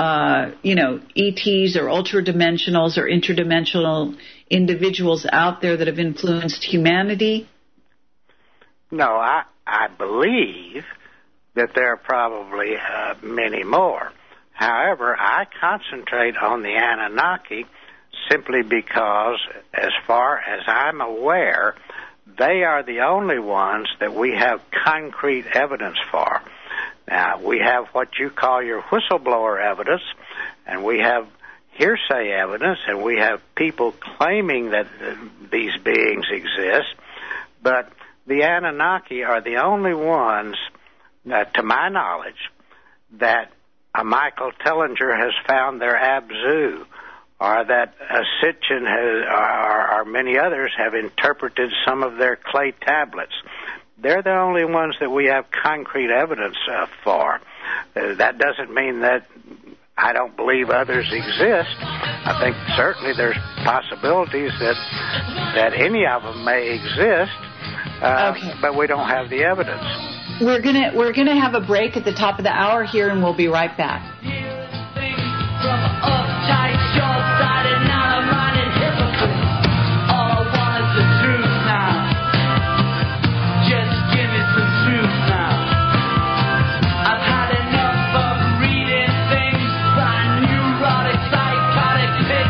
ETs or ultra-dimensionals or interdimensional individuals out there that have influenced humanity? No, I believe that there are probably many more. However, I concentrate on the Anunnaki simply because, as far as I'm aware, they are the only ones that we have concrete evidence for. Now, we have what you call your whistleblower evidence, and we have hearsay evidence, and we have people claiming that these beings exist, but the Anunnaki are the only ones, to my knowledge, that Michael Tellinger has found their Abzu, or that Sitchin or many others have interpreted some of their clay tablets. They're the only ones that we have concrete evidence for. That doesn't mean that I don't believe others exist. I think certainly there's possibilities that any of them may exist, but we don't have the evidence. We're gonna have a break at the top of the hour here, and we'll be right back. I've had enough of reading things by neurotic, psychotic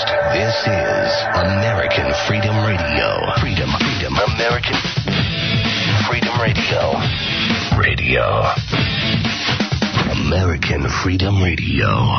host. This is American Freedom Radio. Freedom. American Freedom Radio. American Freedom Radio.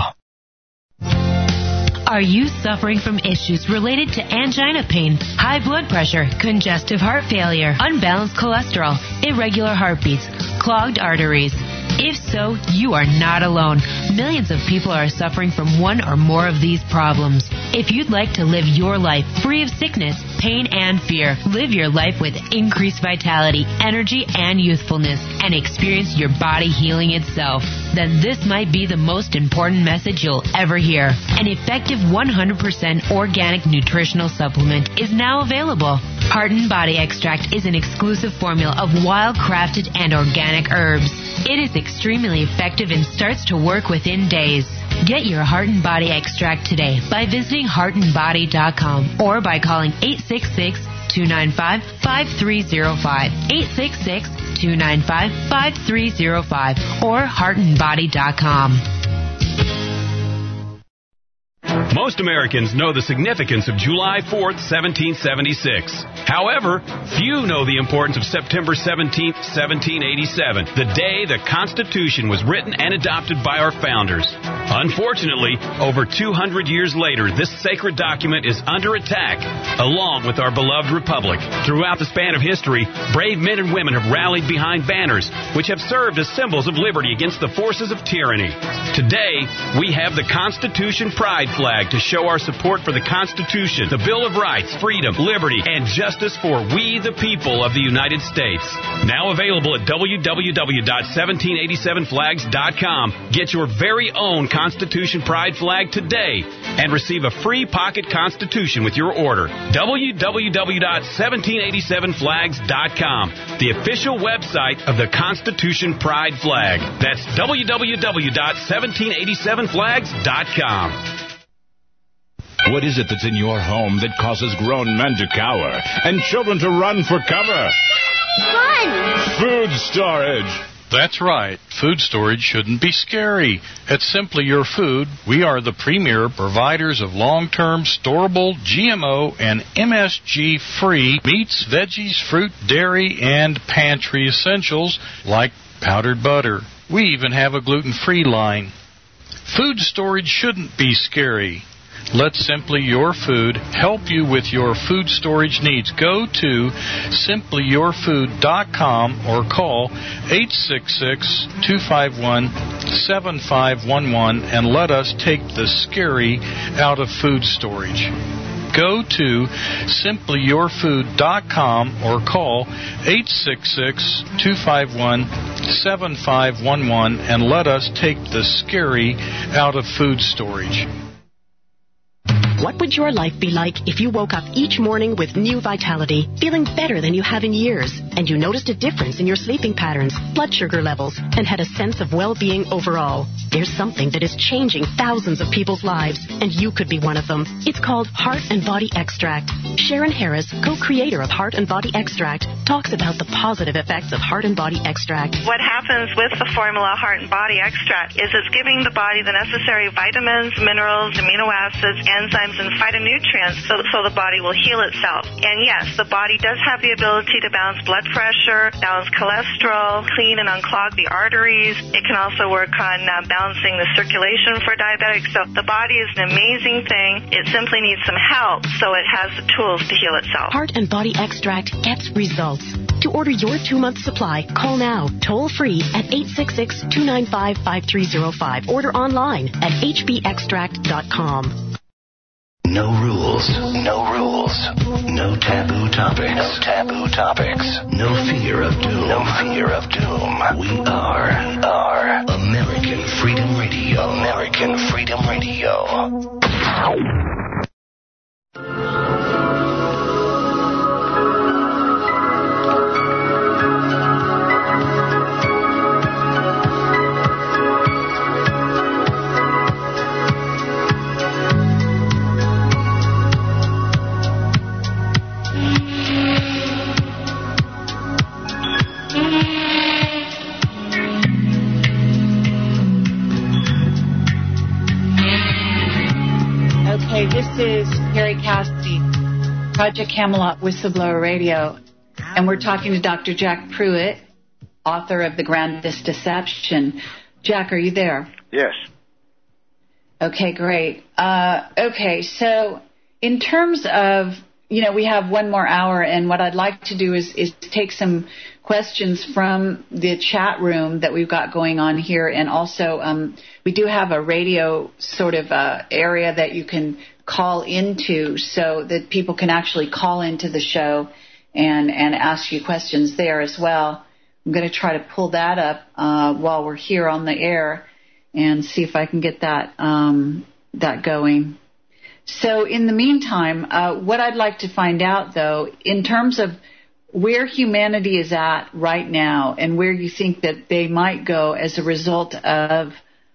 Are you suffering from issues related to angina pain, high blood pressure, congestive heart failure, unbalanced cholesterol, irregular heartbeats, clogged arteries? If so, you are not alone. Millions of people are suffering from one or more of these problems. If you'd like to live your life free of sickness, pain, and fear, live your life with increased vitality, energy, and youthfulness, and experience your body healing itself, then this might be the most important message you'll ever hear. An effective 100% organic nutritional supplement is now available. Heart and Body Extract is an exclusive formula of wild-crafted and organic herbs. It is extremely effective and starts to work within days. Get your Heart and Body Extract today by visiting heartandbody.com or by calling 866-295-5305, 866-295-5305, or heartandbody.com. Most Americans know the significance of July 4th, 1776. However, few know the importance of September 17th, 1787, the day the Constitution was written and adopted by our founders. Unfortunately, over 200 years later, this sacred document is under attack, along with our beloved republic. Throughout the span of history, brave men and women have rallied behind banners, which have served as symbols of liberty against the forces of tyranny. Today, we have the Constitution Pride flag to show our support for the Constitution, the Bill of Rights, freedom, liberty, and justice for we the people of the United States. Now available at www.1787flags.com. Get your very own Constitution Pride flag today and receive a free pocket Constitution with your order. www.1787flags.com, the official website of the Constitution Pride flag. That's www.1787flags.com. What is it that's in your home that causes grown men to cower and children to run for cover? Fun! Food storage. That's right. Food storage shouldn't be scary. At Simply Your Food, we are the premier providers of long-term, storable, GMO, and MSG-free meats, veggies, fruit, dairy, and pantry essentials like powdered butter. We even have a gluten-free line. Food storage shouldn't be scary. Let Simply Your Food help you with your food storage needs. Go to simplyyourfood.com or call 866-251-7511 and let us take the scary out of food storage. Go to simplyyourfood.com or call 866-251-7511 and let us take the scary out of food storage. What would your life be like if you woke up each morning with new vitality, feeling better than you have in years, and you noticed a difference in your sleeping patterns, blood sugar levels, and had a sense of well-being overall? There's something that is changing thousands of people's lives, and you could be one of them. It's called Heart and Body Extract. Sharon Harris, co-creator of Heart and Body Extract, talks about the positive effects of Heart and Body Extract. What happens with the formula Heart and Body Extract is it's giving the body the necessary vitamins, minerals, amino acids, enzymes, and phytonutrients so the body will heal itself. And yes, the body does have the ability to balance blood pressure, balance cholesterol, clean and unclog the arteries. It can also work on balancing the circulation for diabetics. So the body is an amazing thing. It simply needs some help so it has the tools to heal itself. Heart and Body Extract gets results. To order your 2-month supply, call now, toll free at 866-295-5305. Order online at hbextract.com. No rules. No rules. No taboo topics. No taboo topics. No fear of doom. No fear of doom. We are American Freedom Radio. American Freedom Radio. Okay, this is Carrie Cassidy, Project Camelot Whistleblower Radio, and we're talking to Dr. Jack Pruitt, author of The Grandest Deception. Jack, are you there? Yes. Okay, great. Okay, so in terms of, we have one more hour, and what I'd like to do is take some questions from the chat room that we've got going on here, and also we do have a radio sort of area that you can call into so that people can actually call into the show and ask you questions there as well. I'm going to try to pull that up while we're here on the air and see if I can get that going. So in the meantime, what I'd like to find out, though, in terms of where humanity is at right now and where you think that they might go as a result of,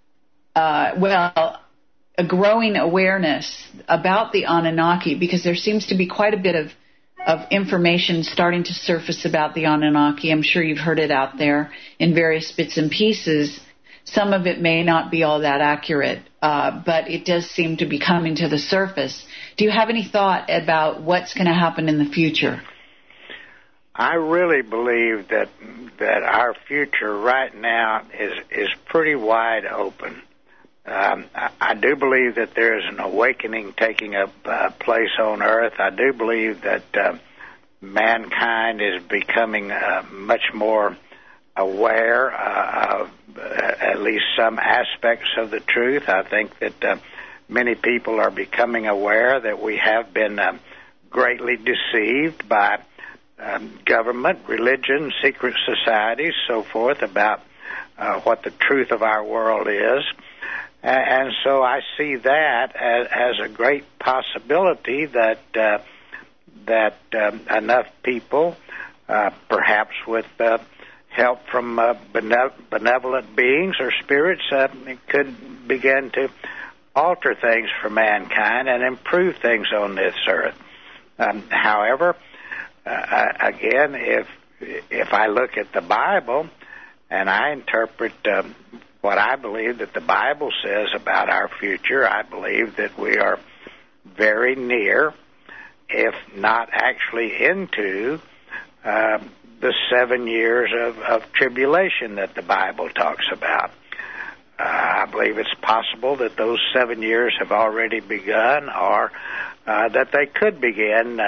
a growing awareness about the Anunnaki, because there seems to be quite a bit of information starting to surface about the Anunnaki. I'm sure you've heard it out there in various bits and pieces. Some of it may not be all that accurate, but it does seem to be coming to the surface. Do you have any thought about what's going to happen in the future? I really believe that our future right now is pretty wide open. I do believe that there is an awakening taking place on Earth. I do believe that mankind is becoming much more aware of at least some aspects of the truth. I think that many people are becoming aware that we have been greatly deceived by government, religion, secret societies, so forth, about what the truth of our world is. And so I see that as a great possibility that enough people, perhaps with help from benevolent beings or spirits, could begin to alter things for mankind and improve things on this earth. However, again, if I look at the Bible and I interpret what I believe that the Bible says about our future, I believe that we are very near, if not actually into, the 7 years of tribulation that the Bible talks about. I believe it's possible that those 7 years have already begun, or that they could begin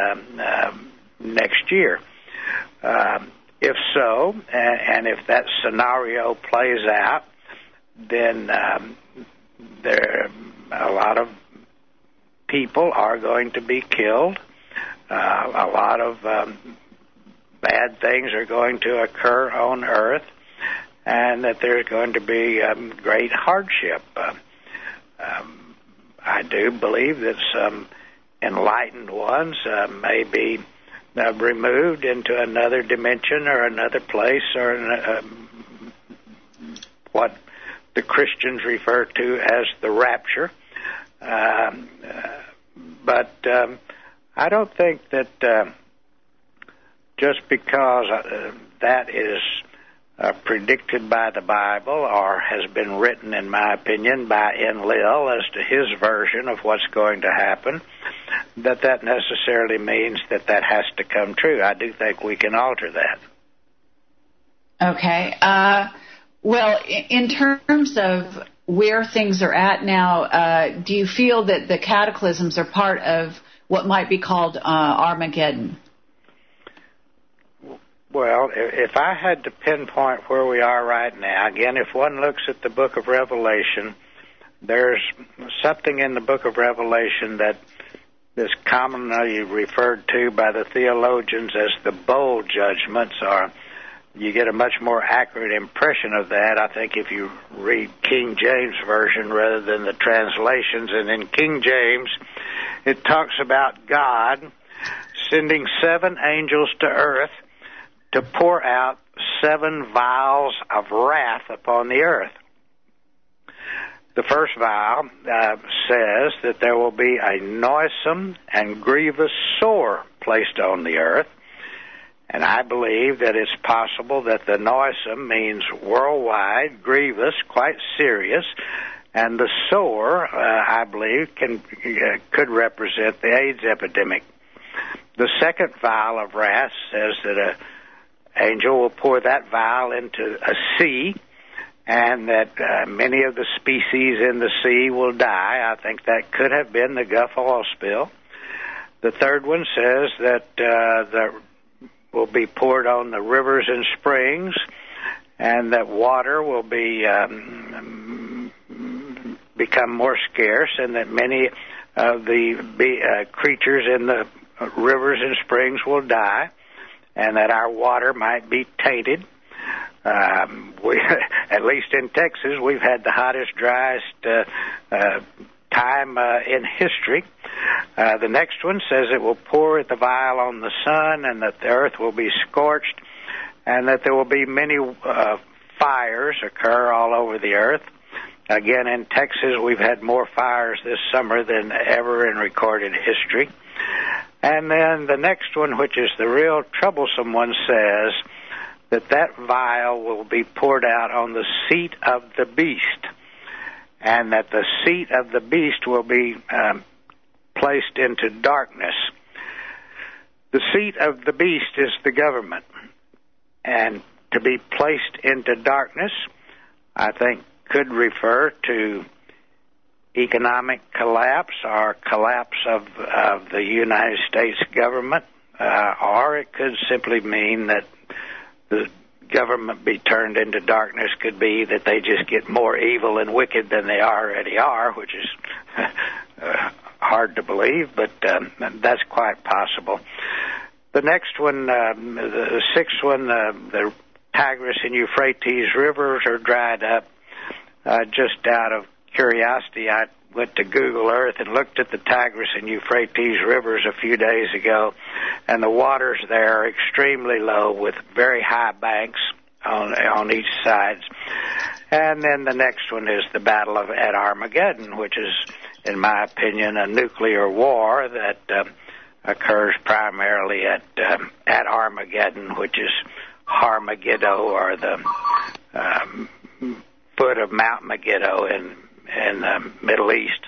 next year. If so, and if that scenario plays out, then there a lot of people are going to be killed. A lot of bad things are going to occur on Earth, and that there's going to be great hardship. I do believe that some enlightened ones may be removed into another dimension or another place, or what the Christians refer to as the rapture. But I don't think that just because that is predicted by the Bible or has been written, in my opinion, by Enlil as to his version of what's going to happen, that necessarily means that has to come true. I do think we can alter that. Okay. Well, in terms of where things are at now, do you feel that the cataclysms are part of what might be called Armageddon? Well, if I had to pinpoint where we are right now, again, if one looks at the book of Revelation, there's something in the book of Revelation that is commonly referred to by the theologians as the bowl judgments, or you get a much more accurate impression of that, I think, if you read King James Version rather than the translations. And in King James, it talks about God sending 7 angels to earth to pour out 7 vials of wrath upon the earth. The first vial says that there will be a noisome and grievous sore placed on the earth. And I believe that it's possible that the noisome means worldwide, grievous, quite serious, And the sore, I believe, could represent the AIDS epidemic. The second vial of wrath says that an angel will pour that vial into a sea, and that many of the species in the sea will die. I think that could have been the Gulf oil spill. The third one says that there will be poured on the rivers and springs, and that water will be become more scarce, and that many of the creatures in the rivers and springs will die, and that our water might be tainted. At least in Texas, we've had the hottest, driest time in history. The next one says it will pour the vial on the sun, and that the earth will be scorched, and that there will be many fires occur all over the earth. Again, in Texas, we've had more fires this summer than ever in recorded history. And then the next one, which is the real troublesome one, says that vial will be poured out on the seat of the beast, and that the seat of the beast will be placed into darkness. The seat of the beast is the government, and to be placed into darkness, I think, could refer to economic collapse or collapse of the United States government, or it could simply mean that the government be turned into darkness. Could be that they just get more evil and wicked than they already are, which is hard to believe, but that's quite possible. The next one, the sixth one, the Tigris and Euphrates rivers are dried up. Just out of curiosity, I went to Google Earth and looked at the Tigris and Euphrates rivers a few days ago, and the waters there are extremely low with very high banks on each side. And then the next one is the Battle at Armageddon, which is, in my opinion, a nuclear war that occurs primarily at Armageddon, which is Har-Megiddo, or the foot of Mount Megiddo in the Middle East.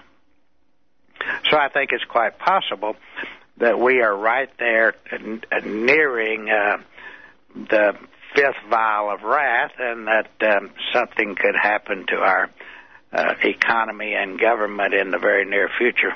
So I think it's quite possible that we are right there nearing the fifth vial of wrath, and that something could happen to our economy and government in the very near future.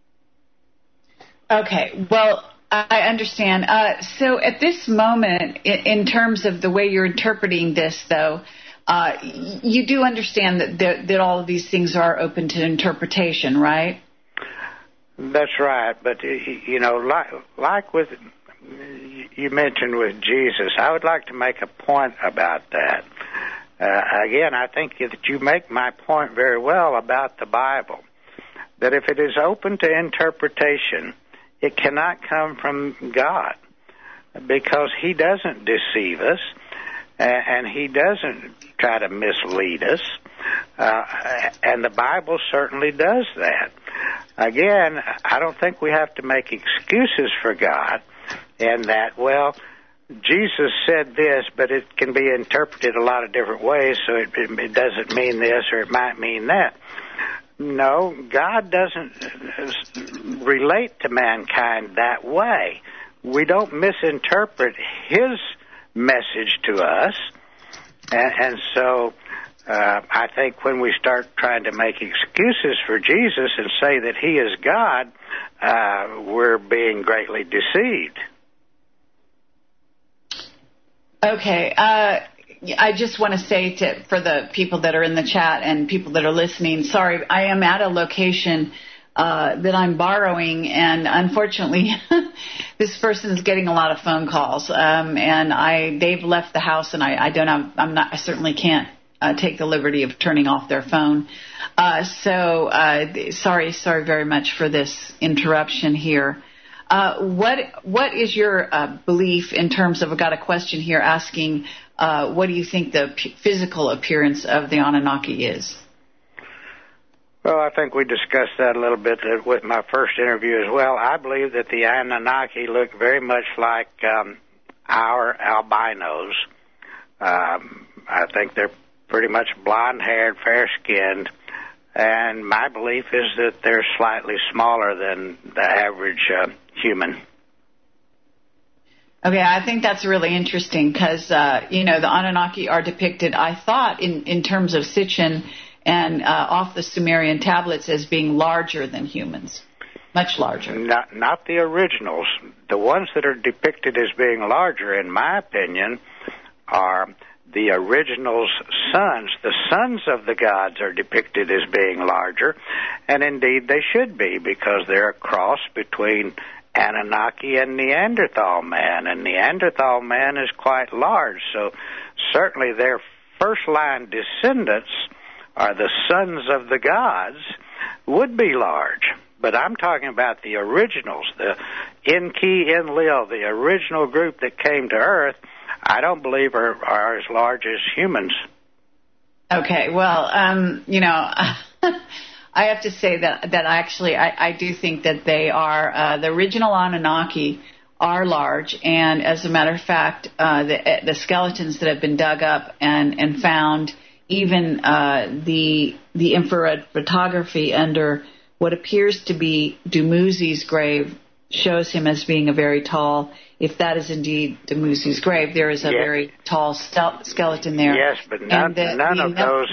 Okay, well, I understand. So at this moment, in terms of the way you're interpreting this, though, you do understand that all of these things are open to interpretation, right? That's right. But, you know, like with you mentioned with Jesus, I would like to make a point about that. Again, I think that you make my point very well about the Bible, that if it is open to interpretation, it cannot come from God, because He doesn't deceive us, and He doesn't try to mislead us, and the Bible certainly does that. Again, I don't think we have to make excuses for God in that, well, Jesus said this, but it can be interpreted a lot of different ways, so it doesn't mean this or it might mean that. No, God doesn't relate to mankind that way. We don't misinterpret His message to us, and so I think when we start trying to make excuses for Jesus and say that He is God, we're being greatly deceived. Okay. I just want to say for the people that are in the chat and people that are listening, sorry, I am at a location that I'm borrowing, and unfortunately this person is getting a lot of phone calls, and they've left the house, and I certainly can't take the liberty of turning off their phone. Sorry very much for this interruption here. What is your belief in terms of, I've got a question here asking, what do you think the physical appearance of the Anunnaki is? Well, I think we discussed that a little bit with my first interview as well. I believe that the Anunnaki look very much like our albinos. I think they're pretty much blonde-haired, fair-skinned, and my belief is that they're slightly smaller than the average human. Okay, I think that's really interesting because, the Anunnaki are depicted, I thought, in terms of Sitchin and off the Sumerian tablets as being larger than humans, much larger. Not the originals. The ones that are depicted as being larger, in my opinion, are the original's sons. The sons of the gods are depicted as being larger, and indeed they should be, because they're a cross between Anunnaki and Neanderthal man, and Neanderthal man is quite large, so certainly their first-line descendants are the sons of the gods, would be large. But I'm talking about the originals, the Enki, Enlil, the original group that came to Earth, I don't believe are as large as humans. Okay, well, I have to say that actually I do think that they are, the original Anunnaki are large, and as a matter of fact, the skeletons that have been dug up and found, even the infrared photography under what appears to be Dumuzi's grave shows him as being a very tall, if that is indeed Dumuzi's grave, there is a very tall skeleton there. Yes, but none of those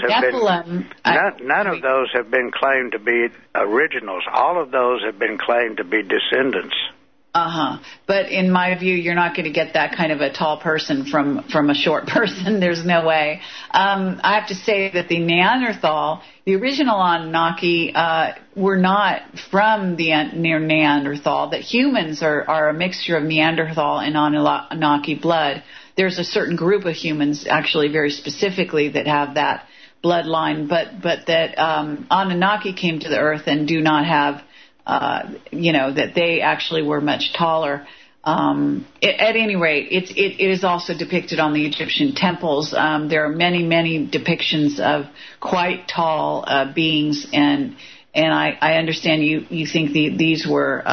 have been claimed to be originals. All of those have been claimed to be descendants. But in my view, you're not going to get that kind of a tall person from a short person. There's no way. I have to say that the Neanderthal, the original Anunnaki, were not from the Neanderthal. That humans are a mixture of Neanderthal and Anunnaki blood. There's a certain group of humans, actually very specifically, that have that bloodline, but that Anunnaki came to the earth and do not have, that they actually were much taller. At any rate, it is also depicted on the Egyptian temples. There are many, many depictions of quite tall beings, and I understand you think these were,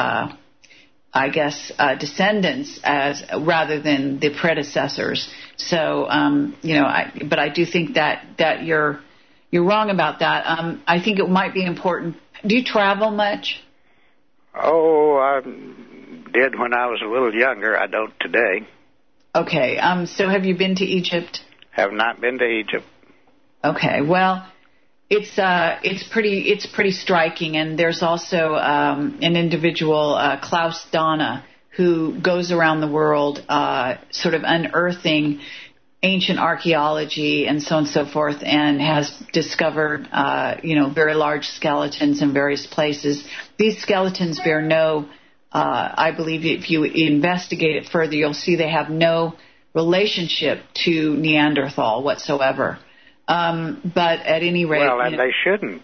descendants rather than the predecessors. So, but I do think that you're wrong about that. I think it might be important. Do you travel much? Oh, I did when I was a little younger. I don't today. Okay. So have you been to Egypt? Have not been to Egypt. Okay. Well, it's pretty striking, and there's also an individual, Klaus Dana, who goes around the world, sort of unearthing ancient archaeology and so on and so forth, and has discovered, very large skeletons in various places. These skeletons bear no, I believe if you investigate it further, you'll see they have no relationship to Neanderthal whatsoever. But at any rate... Well, and they shouldn't.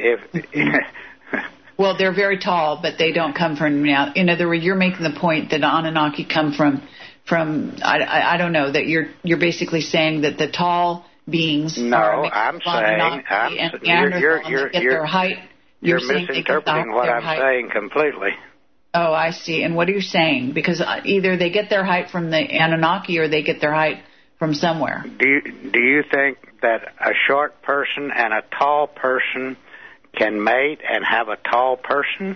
Well, they're very tall, but they don't come from... In other words, you're making the point that Anunnaki come from I don't know, that you're basically saying that the tall beings are You're misinterpreting what I'm saying completely. Oh, I see. And what are you saying? Because either they get their height from the Anunnaki or they get their height from somewhere. Do you think that a short person and a tall person can mate and have a tall person?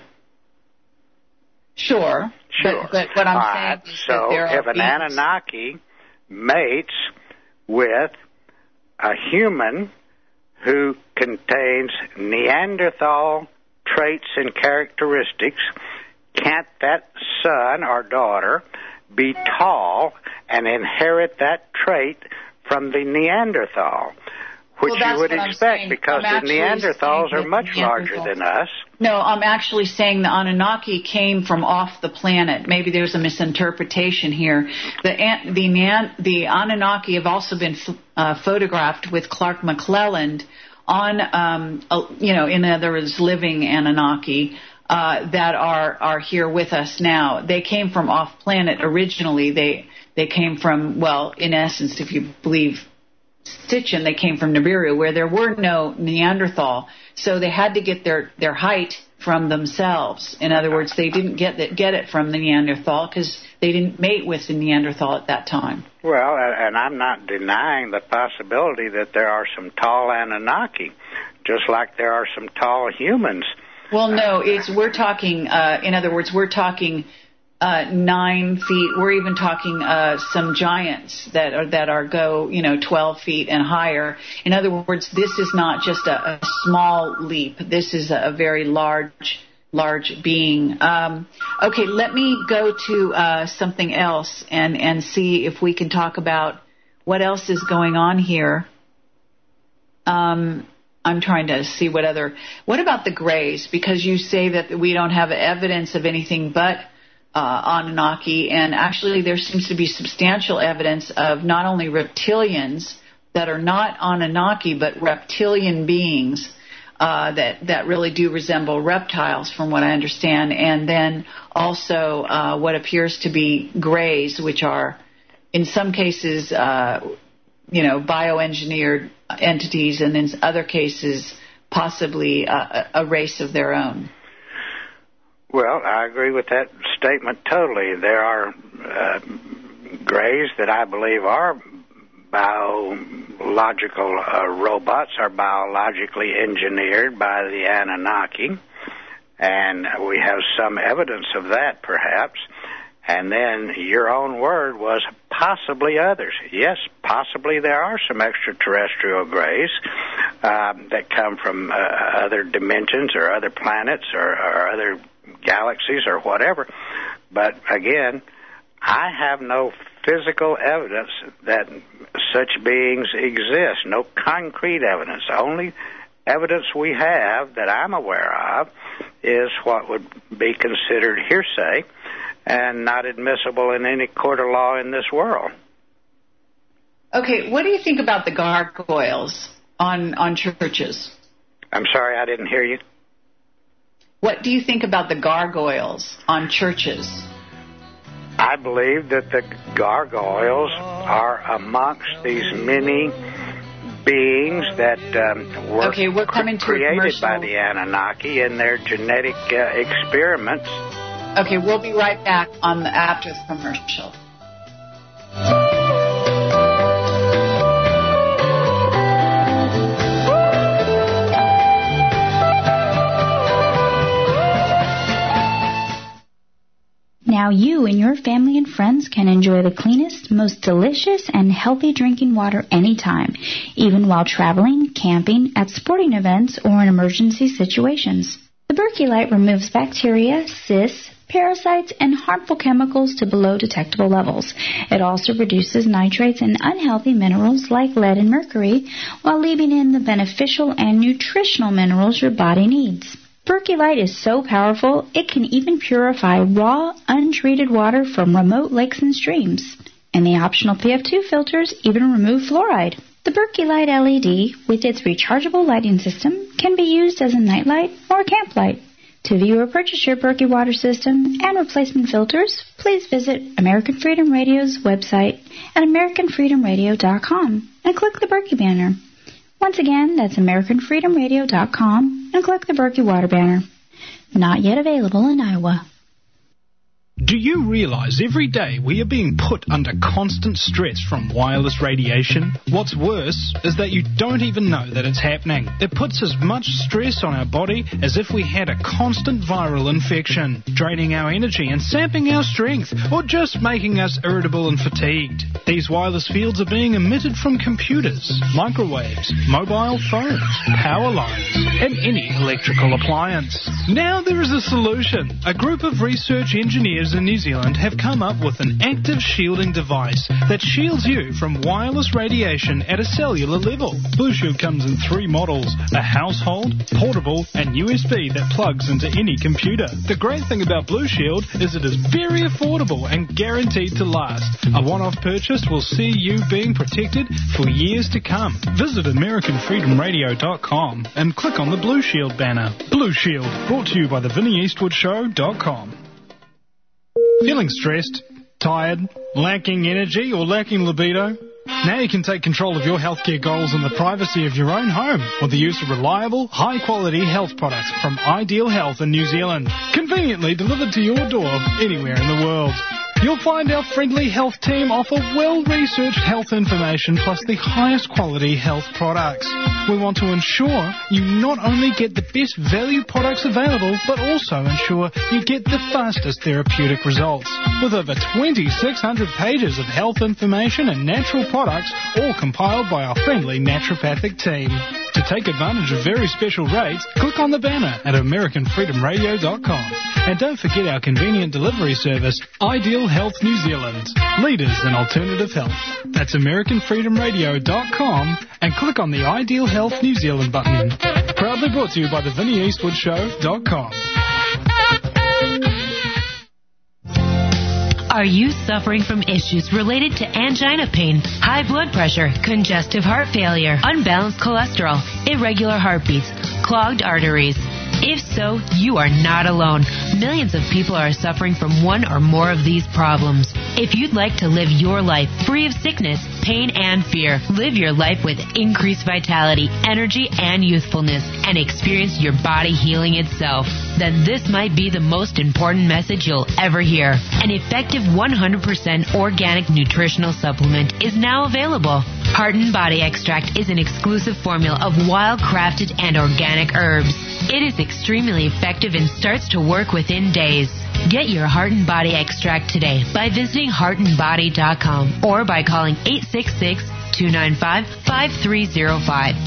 Sure. But what I'm saying is that there are if an Anunnaki mates with a human who contains Neanderthal traits and characteristics, can't that son or daughter be tall and inherit that trait from the Neanderthal? Which you would expect, because the Neanderthals are much larger than us. No, I'm actually saying the Anunnaki came from off the planet. Maybe there's a misinterpretation here. The Anunnaki have also been photographed with Clark McClelland on, in other words, living Anunnaki that are here with us now. They came from off planet originally. They came from, well, in essence, if you believe Sitchin, they came from Nibiru, where there were no Neanderthal, so they had to get their height from themselves. In other words, they didn't get it from the Neanderthal because they didn't mate with the Neanderthal at that time. Well, and I'm not denying the possibility that there are some tall Anunnaki. just like there are some tall humans. Well, no, we're talking, in other words, we're talking 9 feet. We're even talking some giants that go 12 feet and higher. In other words, this is not just a small leap. This is a very large being. Okay, let me go to something else and see if we can talk about what else is going on here. I'm trying to see what about the Greys? Because you say that we don't have evidence of anything but Anunnaki, and actually there seems to be substantial evidence of not only reptilians that are not Anunnaki, but reptilian beings that really do resemble reptiles, from what I understand, and then also what appears to be Greys, which are in some cases bioengineered entities, and in other cases possibly a race of their own. Well, I agree with that statement totally. There are Greys that I believe are biological robots, are biologically engineered by the Anunnaki, and we have some evidence of that, perhaps. And then your own word was possibly others. Yes, possibly there are some extraterrestrial Greys that come from other dimensions or other planets or other galaxies or whatever. But again, I have no physical evidence that such beings exist, no concrete evidence. The only evidence we have that I'm aware of is what would be considered hearsay and not admissible in any court of law in this world. Okay, what do you think about the gargoyles on churches? I'm sorry, I didn't hear you. What do you think about the gargoyles on churches? I believe that the gargoyles are amongst these many beings that were created by the Anunnaki in their genetic experiments. Okay, we'll be right back after the commercial. Now you and your family and friends can enjoy the cleanest, most delicious, and healthy drinking water anytime, even while traveling, camping, at sporting events, or in emergency situations. The Berkey Light removes bacteria, cysts, parasites, and harmful chemicals to below detectable levels. It also reduces nitrates and unhealthy minerals like lead and mercury, while leaving in the beneficial and nutritional minerals your body needs. Berkey Light is so powerful, it can even purify raw, untreated water from remote lakes and streams. And the optional PF2 filters even remove fluoride. The Berkey Light LED, with its rechargeable lighting system, can be used as a nightlight or a camp light. To view or purchase your Berkey water system and replacement filters, please visit American Freedom Radio's website at AmericanFreedomRadio.com and click the Berkey banner. Once again, that's AmericanFreedomRadio.com and click the Berkey water banner. Not yet available in Iowa. Do you realize every day we are being put under constant stress from wireless radiation? What's worse is that you don't even know that it's happening. It puts as much stress on our body as if we had a constant viral infection, draining our energy and sapping our strength, or just making us irritable and fatigued. These wireless fields are being emitted from computers, microwaves, mobile phones, power lines, and any electrical appliance. Now there is a solution. A group of research engineers in New Zealand have come up with an active shielding device that shields you from wireless radiation at a cellular level. Blue Shield comes in 3 models, a household, portable, and USB that plugs into any computer. The great thing about Blue Shield is it is very affordable and guaranteed to last. A one-off purchase will see you being protected for years to come. Visit AmericanFreedomRadio.com and click on the Blue Shield banner. Blue Shield, brought to you by the VinnyEastwoodShow.com. Feeling stressed, tired, lacking energy, or lacking libido? Now you can take control of your healthcare goals in the privacy of your own home with the use of reliable, high-quality health products from Ideal Health in New Zealand, conveniently delivered to your door anywhere in the world. You'll find our friendly health team offer well-researched health information plus the highest quality health products. We want to ensure you not only get the best value products available, but also ensure you get the fastest therapeutic results. With over 2,600 pages of health information and natural products, all compiled by our friendly naturopathic team. To take advantage of very special rates, click on the banner at AmericanFreedomRadio.com. And don't forget our convenient delivery service, Ideal Health New Zealand, leaders in alternative health. That's AmericanFreedomRadio.com and click on the Ideal Health New Zealand button. Proudly brought to you by the VinnieEastwoodShow.com. Are you suffering from issues related to angina pain, high blood pressure, congestive heart failure, unbalanced cholesterol, irregular heartbeats, clogged arteries? If so, you are not alone. Millions of people are suffering from one or more of these problems. If you'd like to live your life free of sickness, pain, and fear, live your life with increased vitality, energy, and youthfulness, and experience your body healing itself, then this might be the most important message you'll ever hear. An effective 100% organic nutritional supplement is now available. Heart and Body Extract is an exclusive formula of wild-crafted and organic herbs. It is extremely effective and starts to work within days. Get your Heart and Body Extract today by visiting heartandbody.com or by calling 866-295-5305,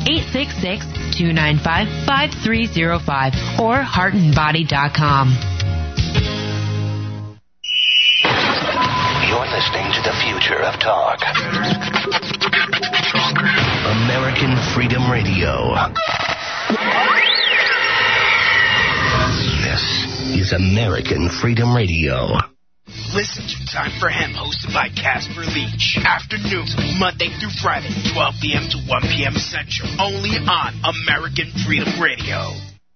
866-295-5305, or heartandbody.com. You're listening to the future of talk. American Freedom Radio. This is American Freedom Radio. Listen to Time for Hemp, hosted by Casper Leach. Afternoons, Monday through Friday, 12 p.m. to 1 p.m. Central. Only on American Freedom Radio.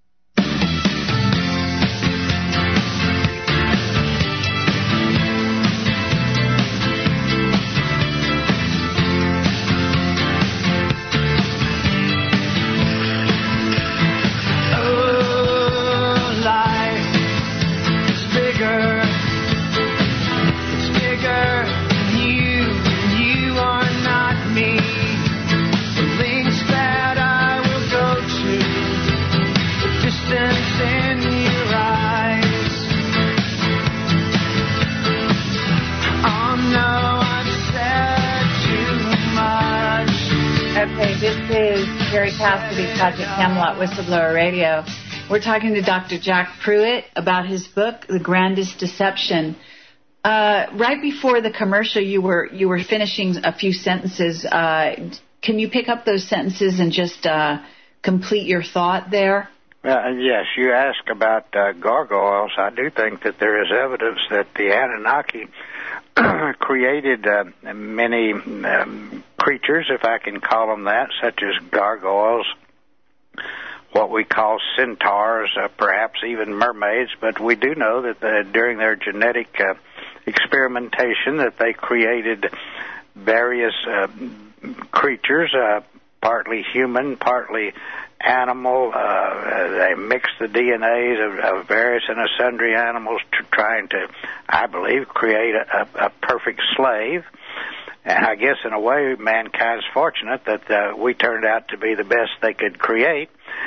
Okay, this is Terry Cassidy, Project Camelot, Whistleblower Radio. We're talking to Dr. Jack Pruitt about his book, The Grandest Deception. Right before the commercial, you were finishing a few sentences. Can you pick up those sentences and just complete your thought there? Yes, you ask about gargoyles. I do think that there is evidence that the Anunnaki created many creatures, if I can call them that, such as gargoyles, what we call centaurs, perhaps even mermaids. But we do know that during their genetic experimentation that they created various creatures, partly human, partly animal. They mixed the DNAs of various and sundry animals trying to, I believe, create a perfect slave. And I guess in a way mankind's fortunate that we turned out to be the best they could create.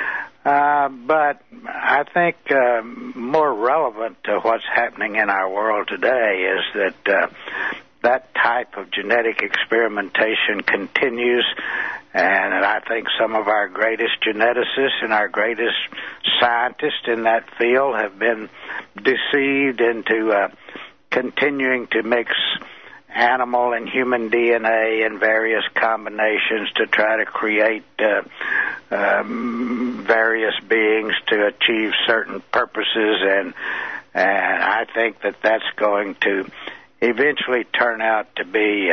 But I think more relevant to what's happening in our world today is that that type of genetic experimentation continues, and I think some of our greatest geneticists and our greatest scientists in that field have been deceived into continuing to mix animal and human DNA in various combinations to try to create various beings to achieve certain purposes, and I think that that's going to eventually turn out to be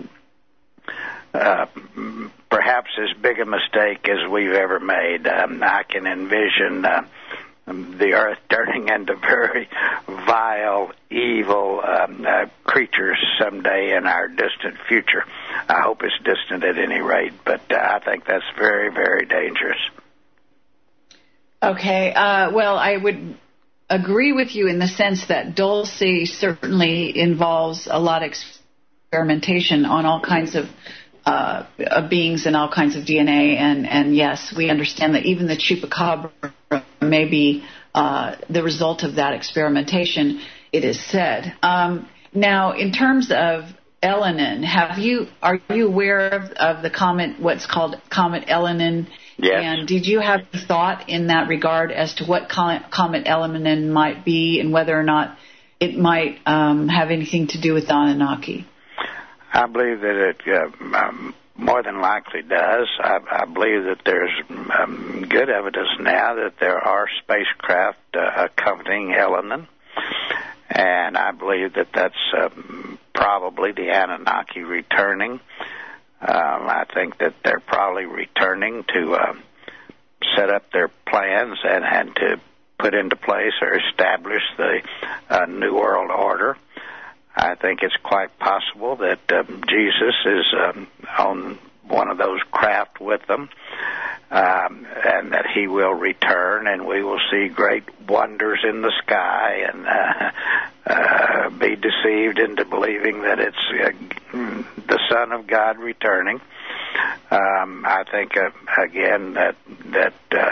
perhaps as big a mistake as we've ever made. I can envision the earth turning into very vile, evil creatures someday in our distant future. I hope it's distant at any rate, but I think that's very, very dangerous. Okay. Well, I would agree with you in the sense that Dulce certainly involves a lot of experimentation on all kinds of beings and all kinds of DNA. And yes, we understand that even the chupacabra may be the result of that experimentation, it is said. Now, in terms of Elenin, are you aware of the comet, what's called Comet Elenin? Yes. And did you have a thought in that regard as to what Comet Elenin might be and whether or not it might have anything to do with the Anunnaki? I believe that it more than likely does. I believe that there's good evidence now that there are spacecraft accompanying Elenin, and I believe that that's probably the Anunnaki returning. I think that they're probably returning to set up their plans and to put into place or establish the New World Order. I think it's quite possible that Jesus is on one of those craft with them, and that he will return, and we will see great wonders in the sky and be deceived into believing that it's the Son of God returning. I think, again, that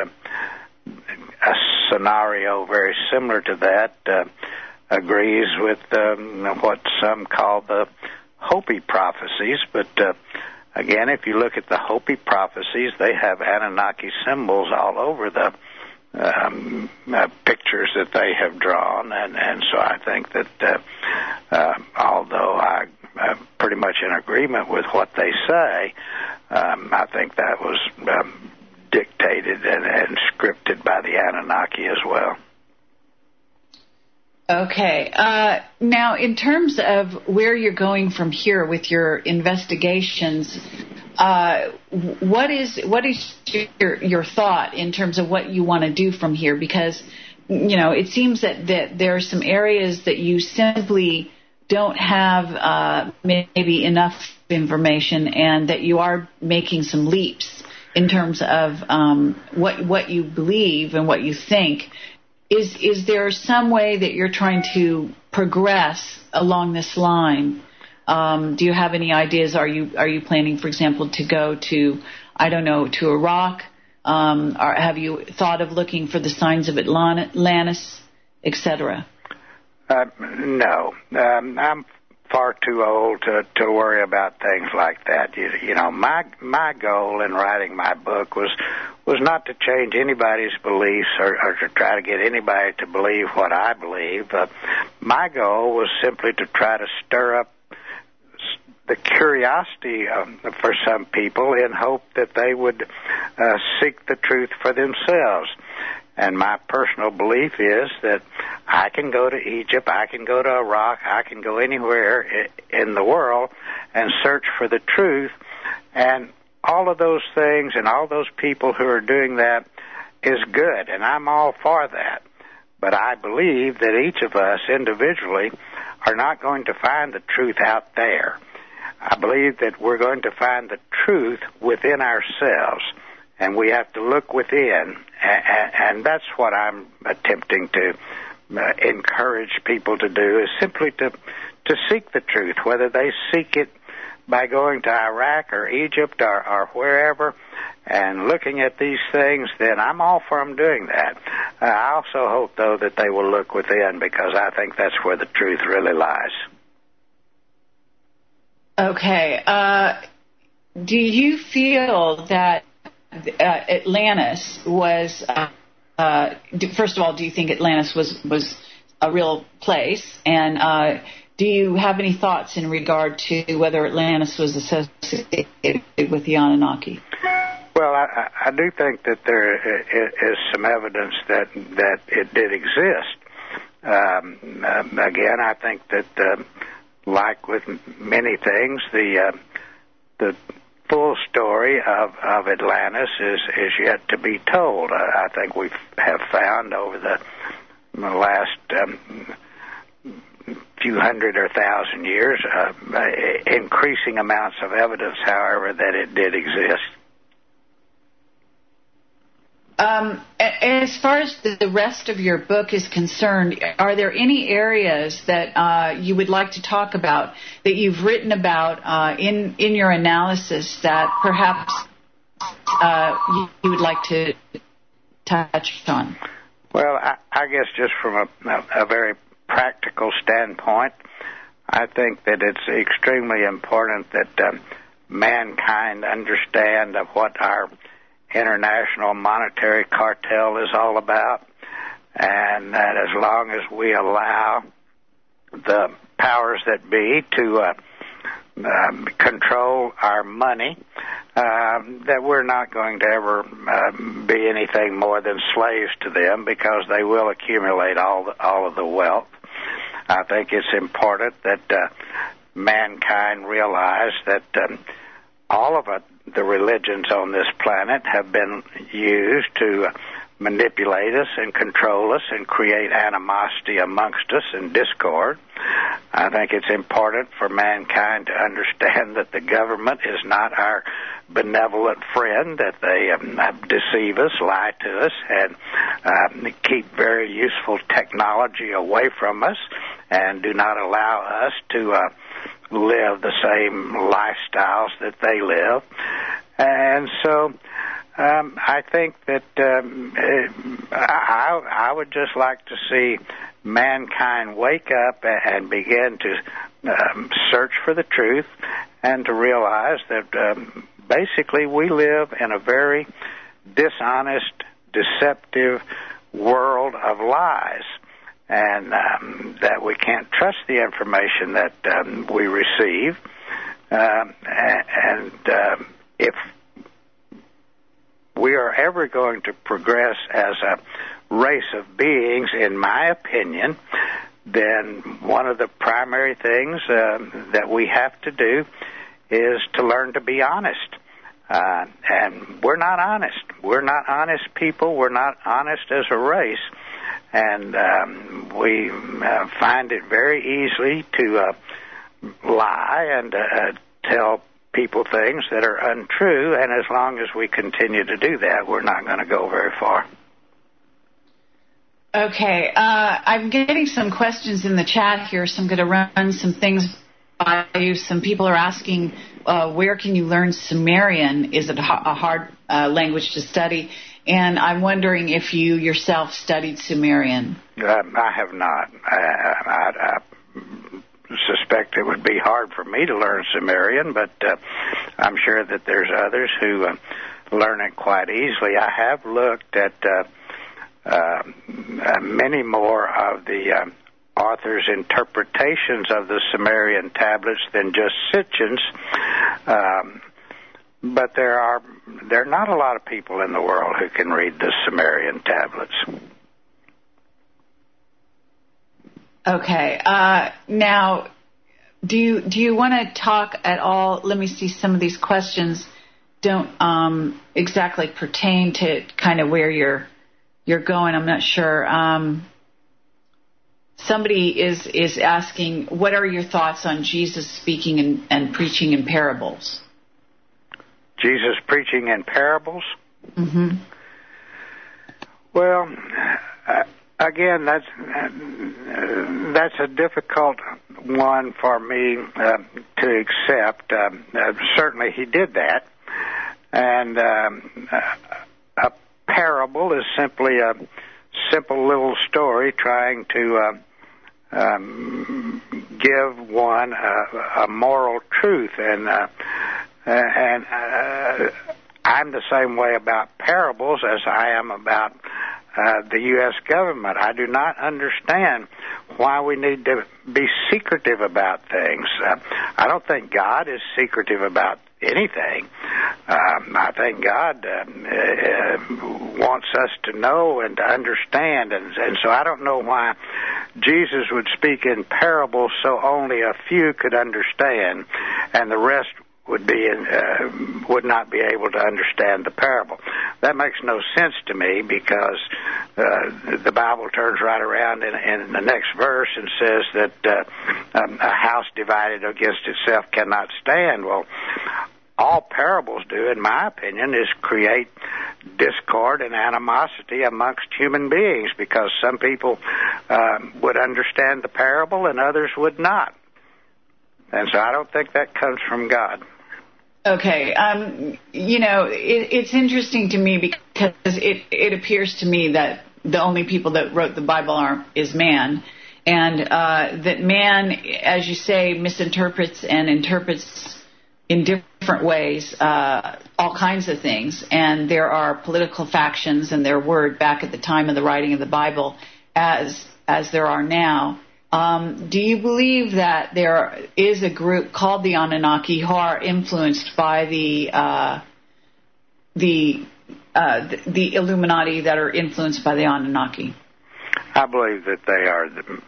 a scenario very similar to that agrees with what some call the Hopi prophecies, but again, if you look at the Hopi prophecies, they have Anunnaki symbols all over the pictures that they have drawn, and so I think that although I'm pretty much in agreement with what they say, I think that was dictated and scripted by the Anunnaki as well. Okay. Now, in terms of where you're going from here with your investigations, what is your thought in terms of what you want to do from here? Because, it seems that there are some areas that you simply don't have maybe enough information, and that you are making some leaps in terms of what you believe and what you think. Is there some way that you're trying to progress along this line? Do you have any ideas? Are you planning, for example, to go to Iraq? Or have you thought of looking for the signs of Atlantis, etc.? No. I'm far too old to worry about things like that. My goal in writing my book was not to change anybody's beliefs or to try to get anybody to believe what I believe. My goal was simply to try to stir up the curiosity for some people in hope that they would seek the truth for themselves. And my personal belief is that I can go to Egypt, I can go to Iraq, I can go anywhere in the world and search for the truth. And all of those things and all those people who are doing that is good, and I'm all for that. But I believe that each of us individually are not going to find the truth out there. I believe that we're going to find the truth within ourselves, and we have to look within, and that's what I'm attempting to encourage people to do, is simply to seek the truth, whether they seek it by going to Iraq or Egypt or wherever and looking at these things, then I'm all for them doing that. I also hope, though, that they will look within, because I think that's where the truth really lies. Okay. Do you feel that Atlantis was, first of all, do you think Atlantis was a real place? And do you have any thoughts in regard to whether Atlantis was associated with the Anunnaki? Well, I do think that there is some evidence that it did exist. Again, I think that, like with many things, the full story of Atlantis is yet to be told. I think we have found over the last few hundred or thousand years increasing amounts of evidence, however, that it did exist. As far as the rest of your book is concerned, are there any areas that you would like to talk about that you've written about in your analysis that perhaps you would like to touch on? Well, I guess just from a very practical standpoint, I think that it's extremely important that mankind understand of what our international monetary cartel is all about, and that as long as we allow the powers that be to control our money, that we're not going to ever be anything more than slaves to them, because they will accumulate all of the wealth. I think it's important that mankind realize that all of the religions on this planet have been used to manipulate us and control us and create animosity amongst us and discord. I think it's important for mankind to understand that the government is not our benevolent friend, that they deceive us, lie to us, and keep very useful technology away from us, and do not allow us to live the same lifestyles that they live. And so I think that I would just like to see mankind wake up and begin to search for the truth, and to realize that basically we live in a very dishonest, deceptive world of lies, and that we can't trust the information that we receive. If we are ever going to progress as a race of beings, in my opinion, then one of the primary things that we have to do is to learn to be honest. And we're not honest. We're not honest people. We're not honest as a race. And we find it very easily to lie and tell people things that are untrue, and as long as we continue to do that, we're not going to go very far. Okay, I'm getting some questions in the chat here, so I'm going to run some things by you. Some people are asking, where can you learn Sumerian? Is it a hard language to study? And I'm wondering if you yourself studied Sumerian. I have not. I suspect it would be hard for me to learn Sumerian, but I'm sure that there's others who learn it quite easily. I have looked at many more of the authors' interpretations of the Sumerian tablets than just Sitchin's, but there are not a lot of people in the world who can read the Sumerian tablets. Okay. Now, do you want to talk at all? Let me see. Some of these questions don't exactly pertain to kind of where you're going. I'm not sure. Somebody is asking, what are your thoughts on Jesus speaking and preaching in parables? Jesus preaching in parables? Mm-hmm. Well, again, that's a difficult one for me to accept. Certainly he did that. And a parable is simply a simple little story trying to give one a moral truth. And I'm the same way about parables as I am about the U.S. government. I do not understand why we need to be secretive about things. I don't think God is secretive about anything. I think God wants us to know and to understand, and so I don't know why Jesus would speak in parables so only a few could understand, and the rest would not be able to understand the parable. That makes no sense to me, because the Bible turns right around in the next verse and says that a house divided against itself cannot stand. Well, all parables do, in my opinion, is create discord and animosity amongst human beings, because some people would understand the parable and others would not. And so I don't think that comes from God. Okay. It's interesting to me because it appears to me that the only people that wrote the Bible is man, and that man, as you say, misinterprets and interprets in different ways all kinds of things. And there are political factions and their word back at the time of the writing of the Bible as there are now. Do you believe that there is a group called the Anunnaki who are influenced by the Illuminati, that are influenced by the Anunnaki? I believe that they are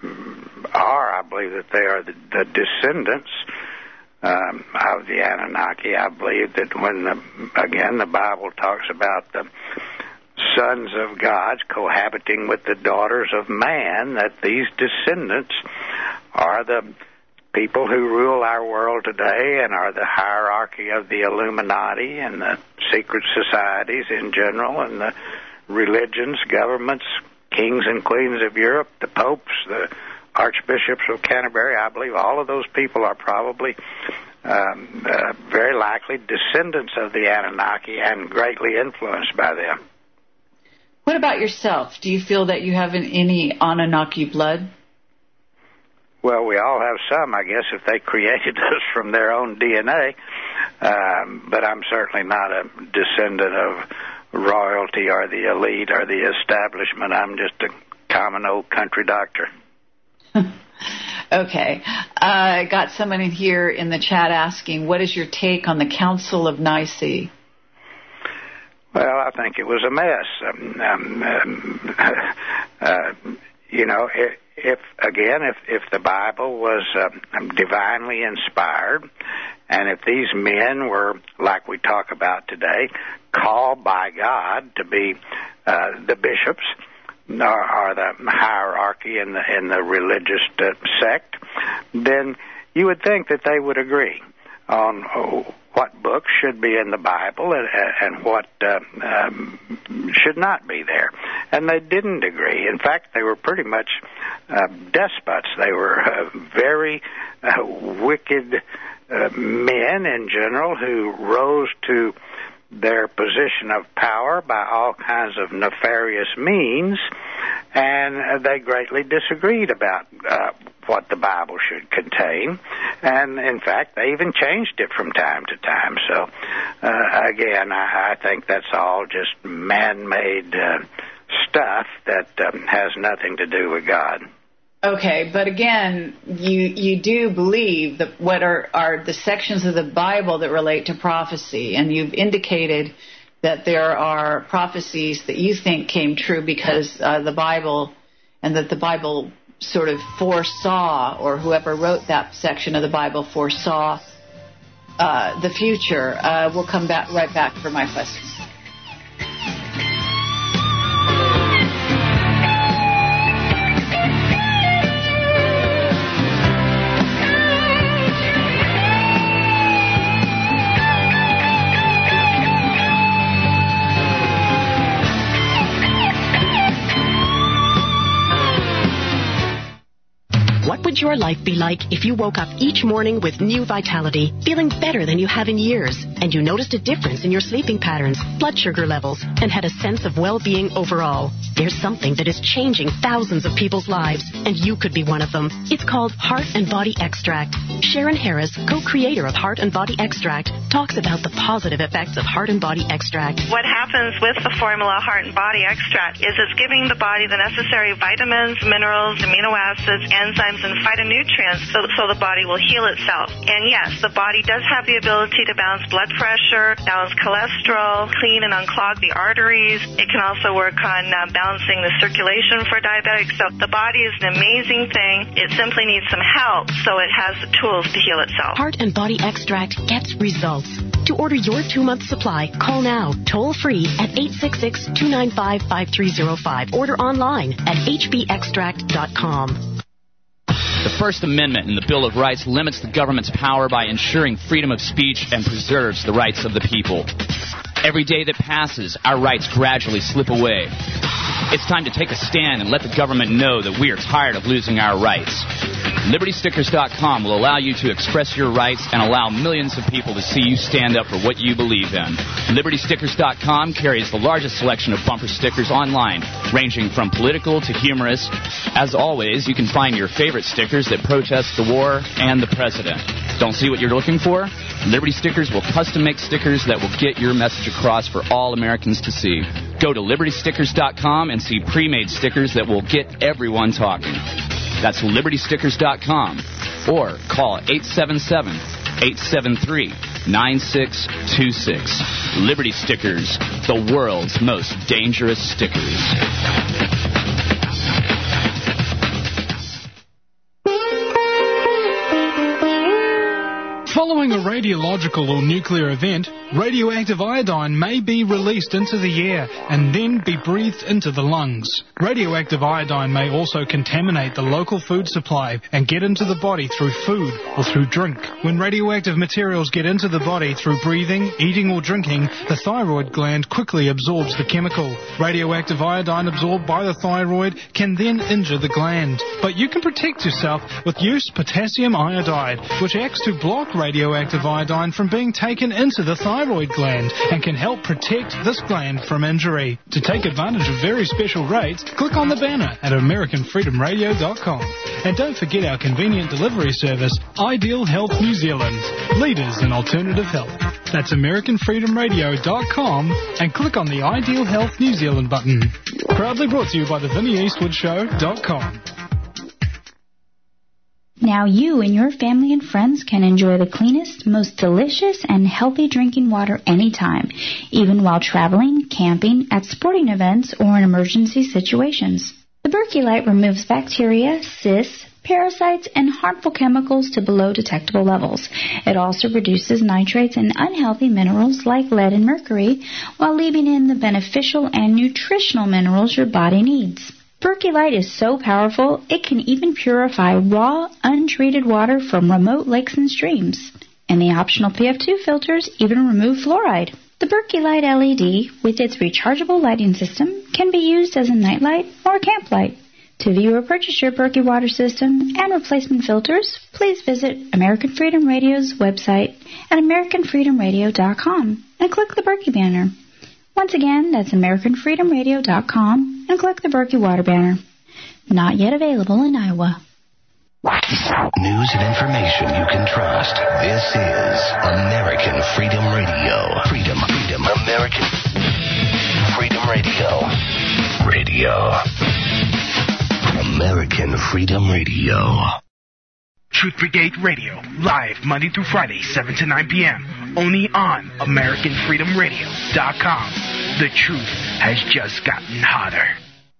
the descendants of the Anunnaki. I believe that when the Bible talks about the sons of God cohabiting with the daughters of man, that these descendants are the people who rule our world today and are the hierarchy of the Illuminati and the secret societies in general and the religions, governments, kings and queens of Europe, the popes, the archbishops of Canterbury. I believe all of those people are probably very likely descendants of the Anunnaki and greatly influenced by them. What about yourself? Do you feel that you have any Anunnaki blood? Well, we all have some, I guess, if they created us from their own DNA. But I'm certainly not a descendant of royalty or the elite or the establishment. I'm just a common old country doctor. Okay. I got someone in here in the chat asking, what is your take on the Council of Nicaea? Well, I think it was a mess. If the Bible was divinely inspired, and if these men were, like we talk about today, called by God to be the bishops or the hierarchy in the religious sect, then you would think that they would agree on what books should be in the Bible and what should not be there. And they didn't agree. In fact, they were pretty much despots. They were very wicked men in general who rose to their position of power by all kinds of nefarious means, and they greatly disagreed about what the Bible should contain, and in fact they even changed it from time to time. So again, I think that's all just man-made stuff that has nothing to do with God. Okay, but again, you do believe that what are the sections of the Bible that relate to prophecy, and you've indicated that there are prophecies that you think came true because the Bible, and that the Bible sort of foresaw, or whoever wrote that section of the Bible foresaw the future. We'll come right back for my questions. What would your life be like if you woke up each morning with new vitality, feeling better than you have in years, and you noticed a difference in your sleeping patterns, blood sugar levels, and had a sense of well-being overall? There's something that is changing thousands of people's lives, and you could be one of them. It's called Heart and Body Extract. Sharon Harris, co-creator of Heart and Body Extract, talks about the positive effects of Heart and Body Extract. What happens with the formula Heart and Body Extract is it's giving the body the necessary vitamins, minerals, amino acids, enzymes, and phytonutrients so the body will heal itself. And yes, the body does have the ability to balance blood pressure, balance cholesterol, clean and unclog the arteries. It can also work on balancing the circulation for diabetics. So the body is an amazing thing. It simply needs some help so it has the tools to heal itself. Heart and Body Extract gets results. To order your 2-month supply, call now, toll free at 866-295-5305. Order online at hbextract.com. The First Amendment in the Bill of Rights limits the government's power by ensuring freedom of speech and preserves the rights of the people. Every day that passes, our rights gradually slip away. It's time to take a stand and let the government know that we are tired of losing our rights. LibertyStickers.com will allow you to express your rights and allow millions of people to see you stand up for what you believe in. LibertyStickers.com carries the largest selection of bumper stickers online, ranging from political to humorous. As always, you can find your favorite stickers that protest the war and the president. Don't see what you're looking for? Liberty Stickers will custom make stickers that will get your message across for all Americans to see. Go to LibertyStickers.com and see pre-made stickers that will get everyone talking. That's LibertyStickers.com or call 877-873-9626. Liberty Stickers, the world's most dangerous stickers. Following a radiological or nuclear event, radioactive iodine may be released into the air and then be breathed into the lungs. Radioactive iodine may also contaminate the local food supply and get into the body through food or through drink. When radioactive materials get into the body through breathing, eating or drinking, the thyroid gland quickly absorbs the chemical. Radioactive iodine absorbed by the thyroid can then injure the gland. But you can protect yourself with use potassium iodide, which acts to block radioactive iodine from being taken into the thyroid gland and can help protect this gland from injury. To take advantage of very special rates, click on the banner at AmericanFreedomRadio.com. And don't forget our convenient delivery service, Ideal Health New Zealand, leaders in alternative health. That's AmericanFreedomRadio.com and click on the Ideal Health New Zealand button. Proudly brought to you by the VinnieEastwoodShow.com. Now you and your family and friends can enjoy the cleanest, most delicious, and healthy drinking water anytime, even while traveling, camping, at sporting events, or in emergency situations. The Berkey Light removes bacteria, cysts, parasites, and harmful chemicals to below detectable levels. It also reduces nitrates and unhealthy minerals like lead and mercury, while leaving in the beneficial and nutritional minerals your body needs. Berkey Light is so powerful, it can even purify raw, untreated water from remote lakes and streams. And the optional PF2 filters even remove fluoride. The Berkey Light LED, with its rechargeable lighting system, can be used as a nightlight or a camp light. To view or purchase your Berkey water system and replacement filters, please visit American Freedom Radio's website at AmericanFreedomRadio.com and click the Berkey banner. Once again, that's AmericanFreedomRadio.com and click the Berkey Water banner. Not yet available in Iowa. News and information you can trust. This is American Freedom Radio. Freedom, American Freedom Radio. American Freedom Radio. Truth Brigade Radio, live Monday through Friday, 7 to 9 p.m. Only on AmericanFreedomRadio.com. The truth has just gotten hotter.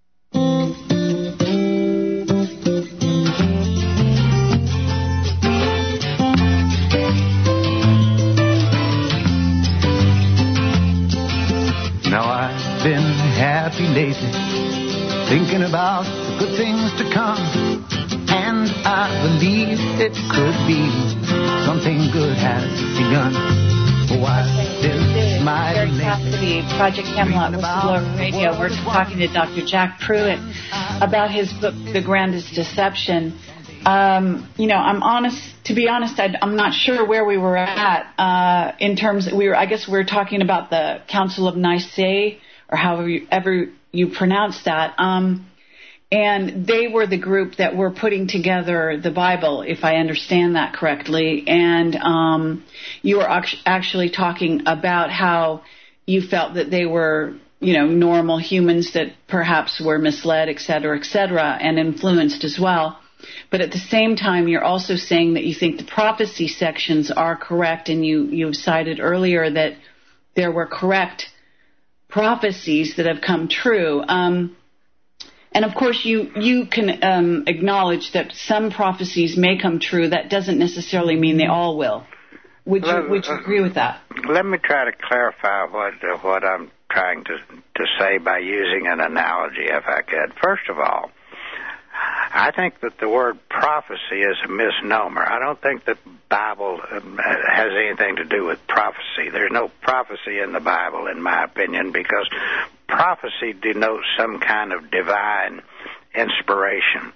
Now I've been happy lately, thinking about the good things to come. And I believe it could be something good has begun. Oh, I've been smiling. Very Cassidy, Project Camelot, Whistleblower Radio. We're talking to Dr. Jack Pruitt about his book, The Grandest Deception. I'm honest. To be honest, I'm not sure where we were at in terms. I guess we were talking about the Council of Nicaea, or however you pronounce that. And they were the group that were putting together the Bible, if I understand that correctly. And you were actually talking about how you felt that they were, normal humans that perhaps were misled, et cetera, and influenced as well. But at the same time, you're also saying that you think the prophecy sections are correct, and you've cited earlier that there were correct prophecies that have come true. And of course, you can acknowledge that some prophecies may come true. That doesn't necessarily mean they all will. Would you agree with that? Let me try to clarify what I'm trying to say by using an analogy, if I could. First of all, I think that the word prophecy is a misnomer. I don't think the Bible has anything to do with prophecy. There's no prophecy in the Bible, in my opinion, because prophecy denotes some kind of divine inspiration.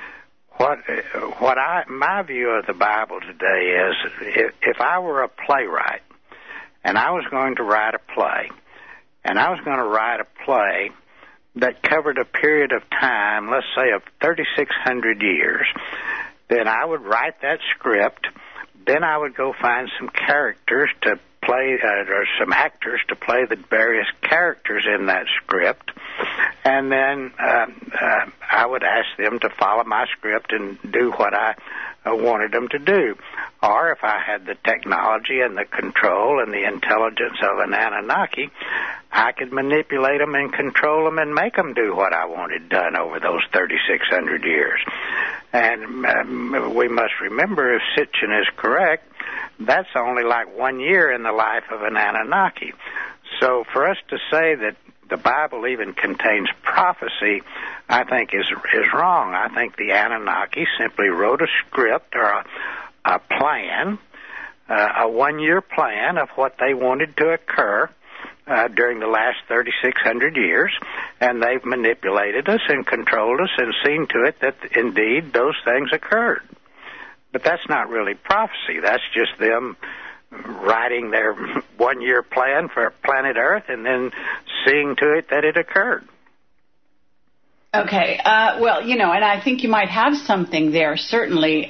My view of the Bible today is, if I were a playwright and I was going to write a play, and I was going to write a play that covered a period of time, let's say of 3,600 years, then I would write that script. Then I would go find some characters to play, or some actors to play the various characters in that script. And then I would ask them to follow my script and do what I wanted them to do. Or if I had the technology and the control and the intelligence of an Anunnaki, I could manipulate them and control them and make them do what I wanted done over those 3,600 years. And we must remember, if Sitchin is correct, that's only like 1 year in the life of an Anunnaki. So for us to say that the Bible even contains prophecy, I think is wrong. I think the Anunnaki simply wrote a script or a plan, a 1 year plan of what they wanted to occur during the last 3,600 years, and they've manipulated us and controlled us and seen to it that indeed those things occurred. But that's not really prophecy. That's just them writing their 1 year plan for planet Earth and then seeing to it that it occurred. Okay. Well, and I think you might have something there, certainly.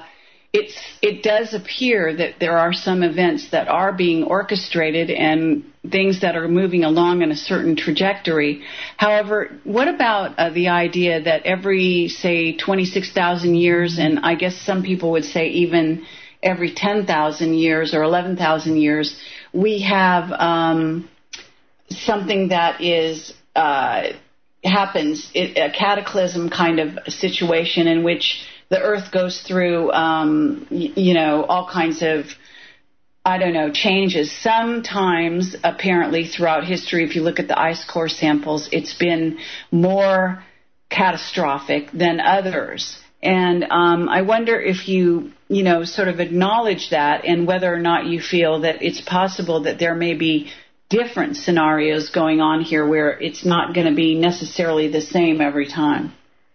It does appear that there are some events that are being orchestrated and things that are moving along in a certain trajectory. However, what about the idea that every, say, 26,000 years, and I guess some people would say even every 10,000 years or 11,000 years, we have something that is happens, a cataclysm kind of situation in which the Earth goes through, all kinds of, changes. Sometimes, apparently, throughout history, if you look at the ice core samples, it's been more catastrophic than others. And I wonder if you, sort of acknowledge that, and whether or not you feel that it's possible that there may be different scenarios going on here where it's not going to be necessarily the same every time.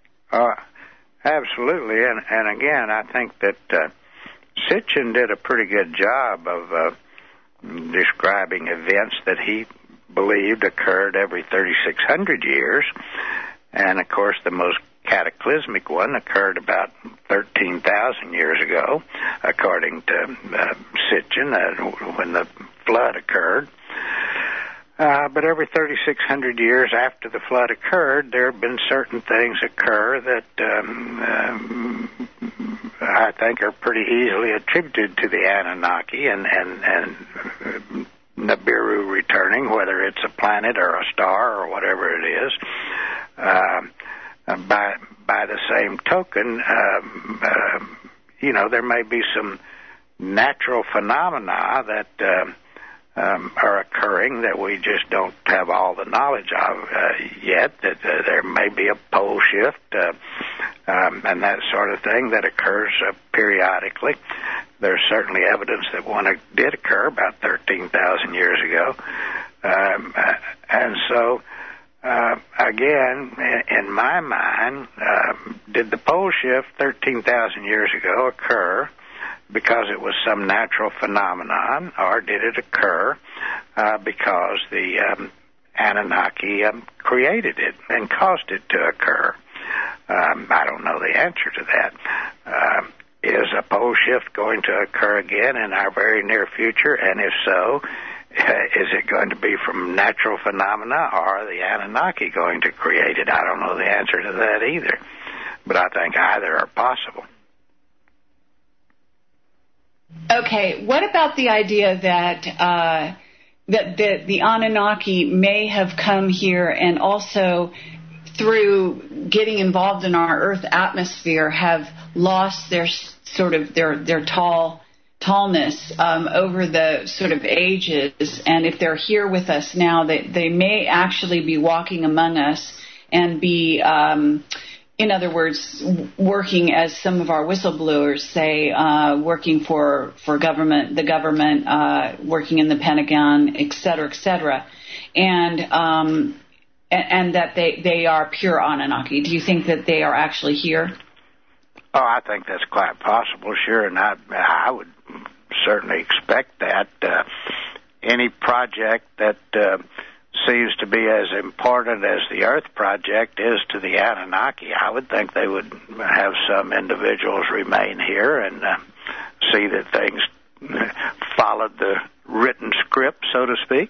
Absolutely. And again, I think that Sitchin did a pretty good job of describing events that he believed occurred every 3,600 years. And, of course, the most cataclysmic one occurred about 13,000 years ago, according to Sitchin, when the flood occurred. But every 3,600 years after the flood occurred, there have been certain things occur that I think are pretty easily attributed to the Anunnaki and Nibiru returning, whether it's a planet or a star or whatever it is. By the same token, there may be some natural phenomena that are occurring that we just don't have all the knowledge of yet, that there may be a pole shift and that sort of thing that occurs periodically. There's certainly evidence that one did occur about 13,000 years ago. And so, again, in my mind, did the pole shift 13,000 years ago occur because it was some natural phenomenon, or did it occur because the Anunnaki created it and caused it to occur? I don't know the answer to that. Is a pole shift going to occur again in our very near future? And if so, is it going to be from natural phenomena, or are the Anunnaki going to create it? I don't know the answer to that either. But I think either are possible. Okay, what about the idea that the Anunnaki may have come here and also, through getting involved in our Earth atmosphere, have lost their sort of their tallness over the sort of ages, and if they're here with us now, they may actually be walking among us and be in other words, working as some of our whistleblowers say, working for the government, working in the Pentagon, et cetera, and that they are pure Anunnaki. Do you think that they are actually here? Oh, I think that's quite possible, sure, and I would certainly expect that. Any project that seems to be as important as the Earth project is to the Anunnaki, I would think they would have some individuals remain here and see that things followed the written script, so to speak.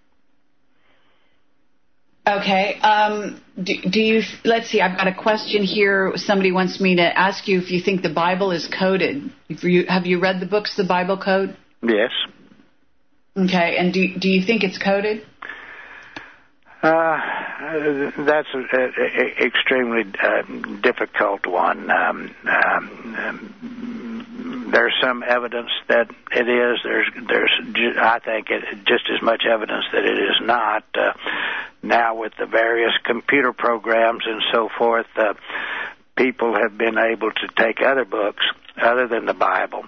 Okay. Do you? Let's see. I've got a question here. Somebody wants me to ask you if you think the Bible is coded. Have you read the books, the Bible Code? Yes. Okay. And do you think it's coded? That's an extremely difficult one. There's some evidence that it is. There's I think just as much evidence that it is not. Now with the various computer programs and so forth, people have been able to take other books other than the Bible.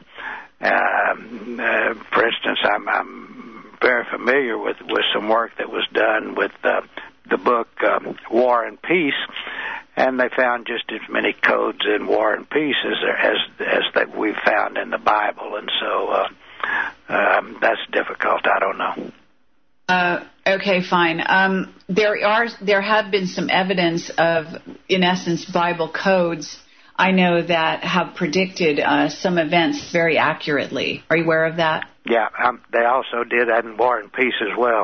For instance, I'm very familiar with some work that was done with the book War and Peace, and they found just as many codes in War and Peace as that we found in the Bible, and so that's difficult. I don't know. Okay, fine. There have been some evidence of, in essence, Bible codes, I know, that have predicted some events very accurately. Are you aware of that? Yeah, they also did that in War and Peace as well.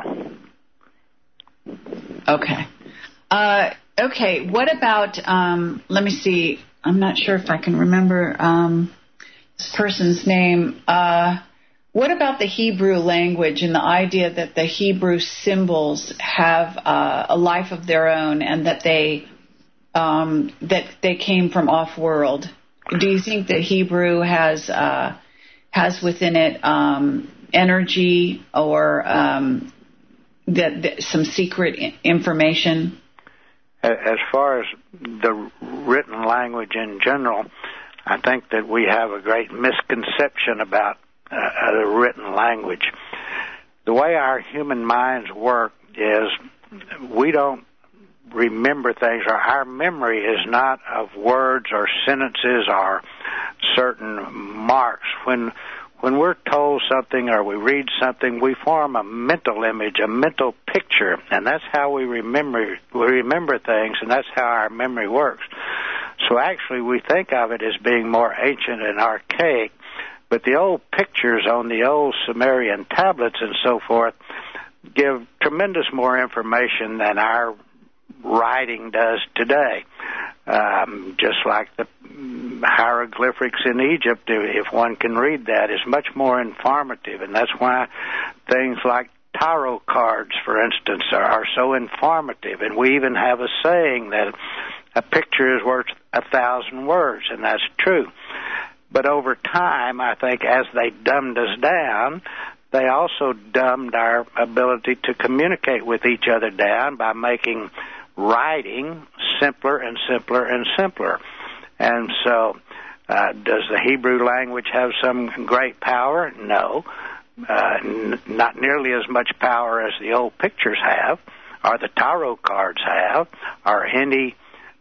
Okay. Okay, what about, let me see, I'm not sure if I can remember this person's name. What about the Hebrew language and the idea that the Hebrew symbols have a life of their own and that they came from off-world? Do you think that Hebrew has within it energy or some secret information? As far as the written language in general, I think that we have a great misconception about the written language. The way our human minds work is we don't remember things, or our memory is not of words or sentences or certain marks. When we're told something or we read something, we form a mental image, a mental picture, and that's how we remember things, and that's how our memory works. So actually we think of it as being more ancient and archaic, but the old pictures on the old Sumerian tablets and so forth give tremendous more information than our writing does today. Just like the hieroglyphics in Egypt, if one can read that, is much more informative, and that's why things like tarot cards, for instance, are so informative. And we even have a saying that a picture is worth 1,000 words, and that's true. But over time, I think as they dumbed us down, they also dumbed our ability to communicate with each other down by making writing simpler and simpler and simpler. And so, does the Hebrew language have some great power? No. Not nearly as much power as the old pictures have, or the tarot cards have, or any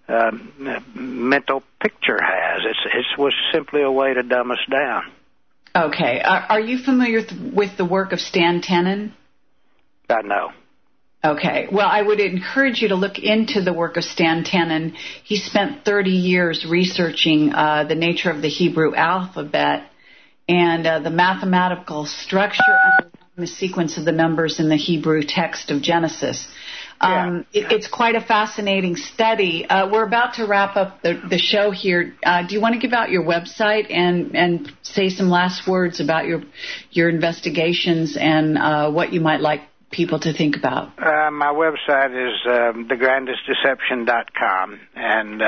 mental picture has. It was simply a way to dumb us down. Okay. Are you familiar with the work of Stan Tenen? No. Okay. Well, I would encourage you to look into the work of Stan Tenen. He spent 30 years researching the nature of the Hebrew alphabet and the mathematical structure and the sequence of the numbers in the Hebrew text of Genesis. It's quite a fascinating study. We're about to wrap up the show here. Do you want to give out your website and say some last words about your investigations and what you might like people to think about? My website is thegrandestdeception.com. And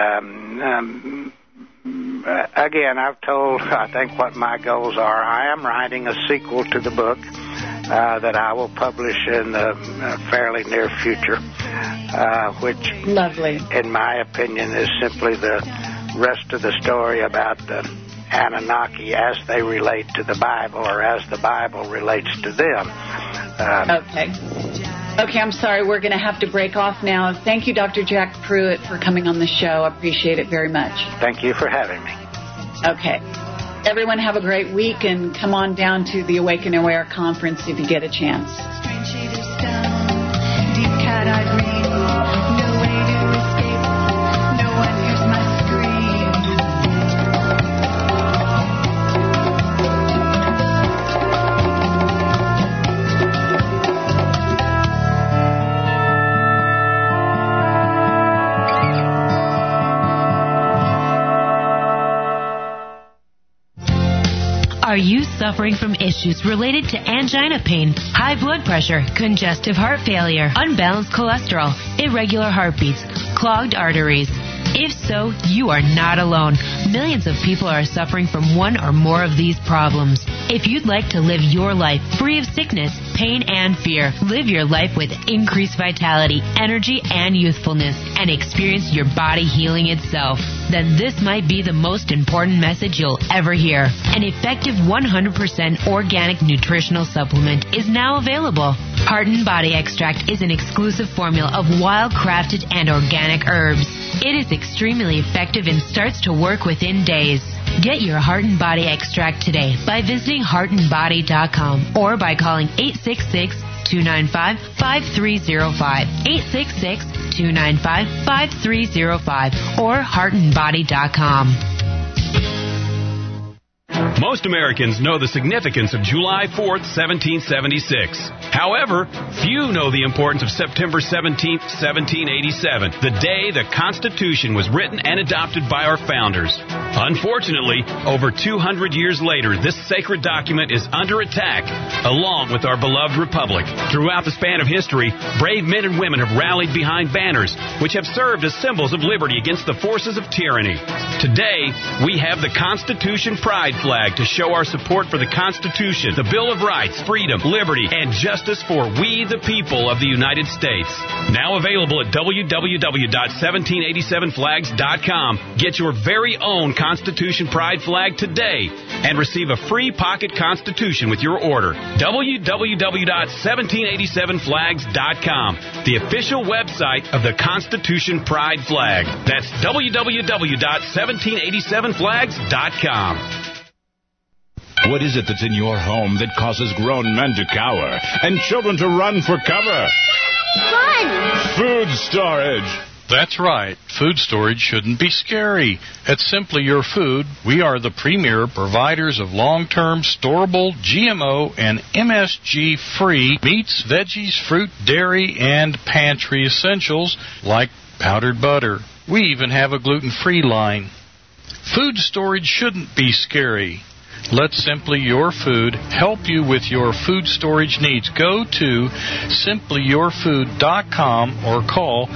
again, I've told, I think, what my goals are. I am writing a sequel to the book. that I will publish in the fairly near future, which, lovely, in my opinion, is simply the rest of the story about the Anunnaki as they relate to the Bible, or as the Bible relates to them. Okay, I'm sorry. We're going to have to break off now. Thank you, Dr. Jack Pruitt, for coming on the show. I appreciate it very much. Thank you for having me. Okay. Everyone have a great week, and come on down to the Awaken Aware Conference if you get a chance. Are you suffering from issues related to angina pain, high blood pressure, congestive heart failure, unbalanced cholesterol, irregular heartbeats, clogged arteries? If so, you are not alone. Millions of people are suffering from one or more of these problems. If you'd like to live your life free of sickness, pain, and fear, live your life with increased vitality, energy, and youthfulness, and experience your body healing itself, then this might be the most important message you'll ever hear. An effective 100% organic nutritional supplement is now available. Heart and Body Extract is an exclusive formula of wild-crafted and organic herbs. It is extremely effective and starts to work within days. Get your Heart and Body Extract today by visiting heartandbody.com or by calling 866-295-5305, 866-295-5305, or heartandbody.com. Most Americans know the significance of July 4th, 1776. However, few know the importance of September 17th, 1787, the day the Constitution was written and adopted by our founders. Unfortunately, over 200 years later, this sacred document is under attack, along with our beloved republic. Throughout the span of history, brave men and women have rallied behind banners, which have served as symbols of liberty against the forces of tyranny. Today, we have the Constitution Pride flag to show our support for the Constitution, the Bill of Rights, freedom, liberty, and justice for we the people of the United States. Now available at www.1787flags.com. Get your very own Constitution Pride flag today and receive a free pocket Constitution with your order. www.1787flags.com, the official website of the Constitution Pride flag. That's www.1787flags.com. What is it that's in your home that causes grown men to cower and children to run for cover? Fun! Food storage. That's right. Food storage shouldn't be scary. At Simply Your Food, we are the premier providers of long-term, storable, GMO, and MSG-free meats, veggies, fruit, dairy, and pantry essentials like powdered butter. We even have a gluten-free line. Food storage shouldn't be scary. Let Simply Your Food help you with your food storage needs. Go to simplyyourfood.com or call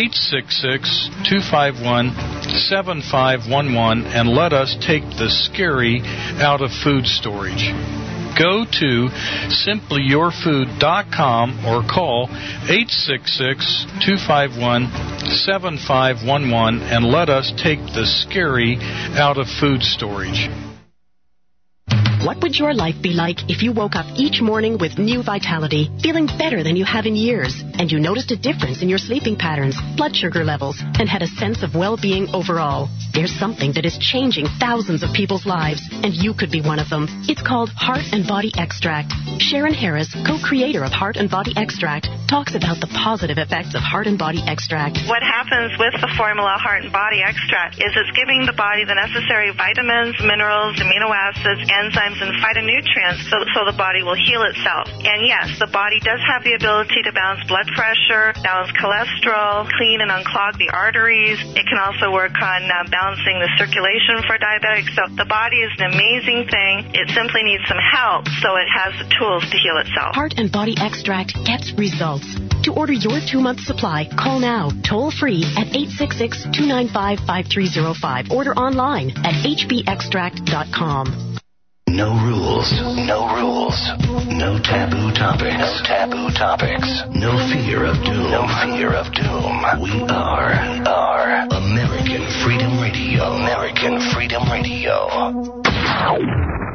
866-251-7511 and let us take the scary out of food storage. Go to simplyyourfood.com or call 866-251-7511 and let us take the scary out of food storage. What would your life be like if you woke up each morning with new vitality, feeling better than you have in years, and you noticed a difference in your sleeping patterns, blood sugar levels, and had a sense of well-being overall? There's something that is changing thousands of people's lives, and you could be one of them. It's called Heart and Body Extract. Sharon Harris, co-creator of Heart and Body Extract, talks about the positive effects of Heart and Body Extract. What happens with the formula Heart and Body Extract is it's giving the body the necessary vitamins, minerals, amino acids, enzymes, and phytonutrients so the body will heal itself. And yes, the body does have the ability to balance blood pressure, balance cholesterol, clean and unclog the arteries. It can also work on balancing the circulation for diabetics. So the body is an amazing thing. It simply needs some help so it has the tools to heal itself. Heart and Body Extract gets results. To order your 2-month supply, call now, toll free at 866-295-5305. Order online at hbextract.com. No rules. No rules. No taboo topics. No taboo topics. No fear of doom. No fear of doom. We are American Freedom Radio. American Freedom Radio.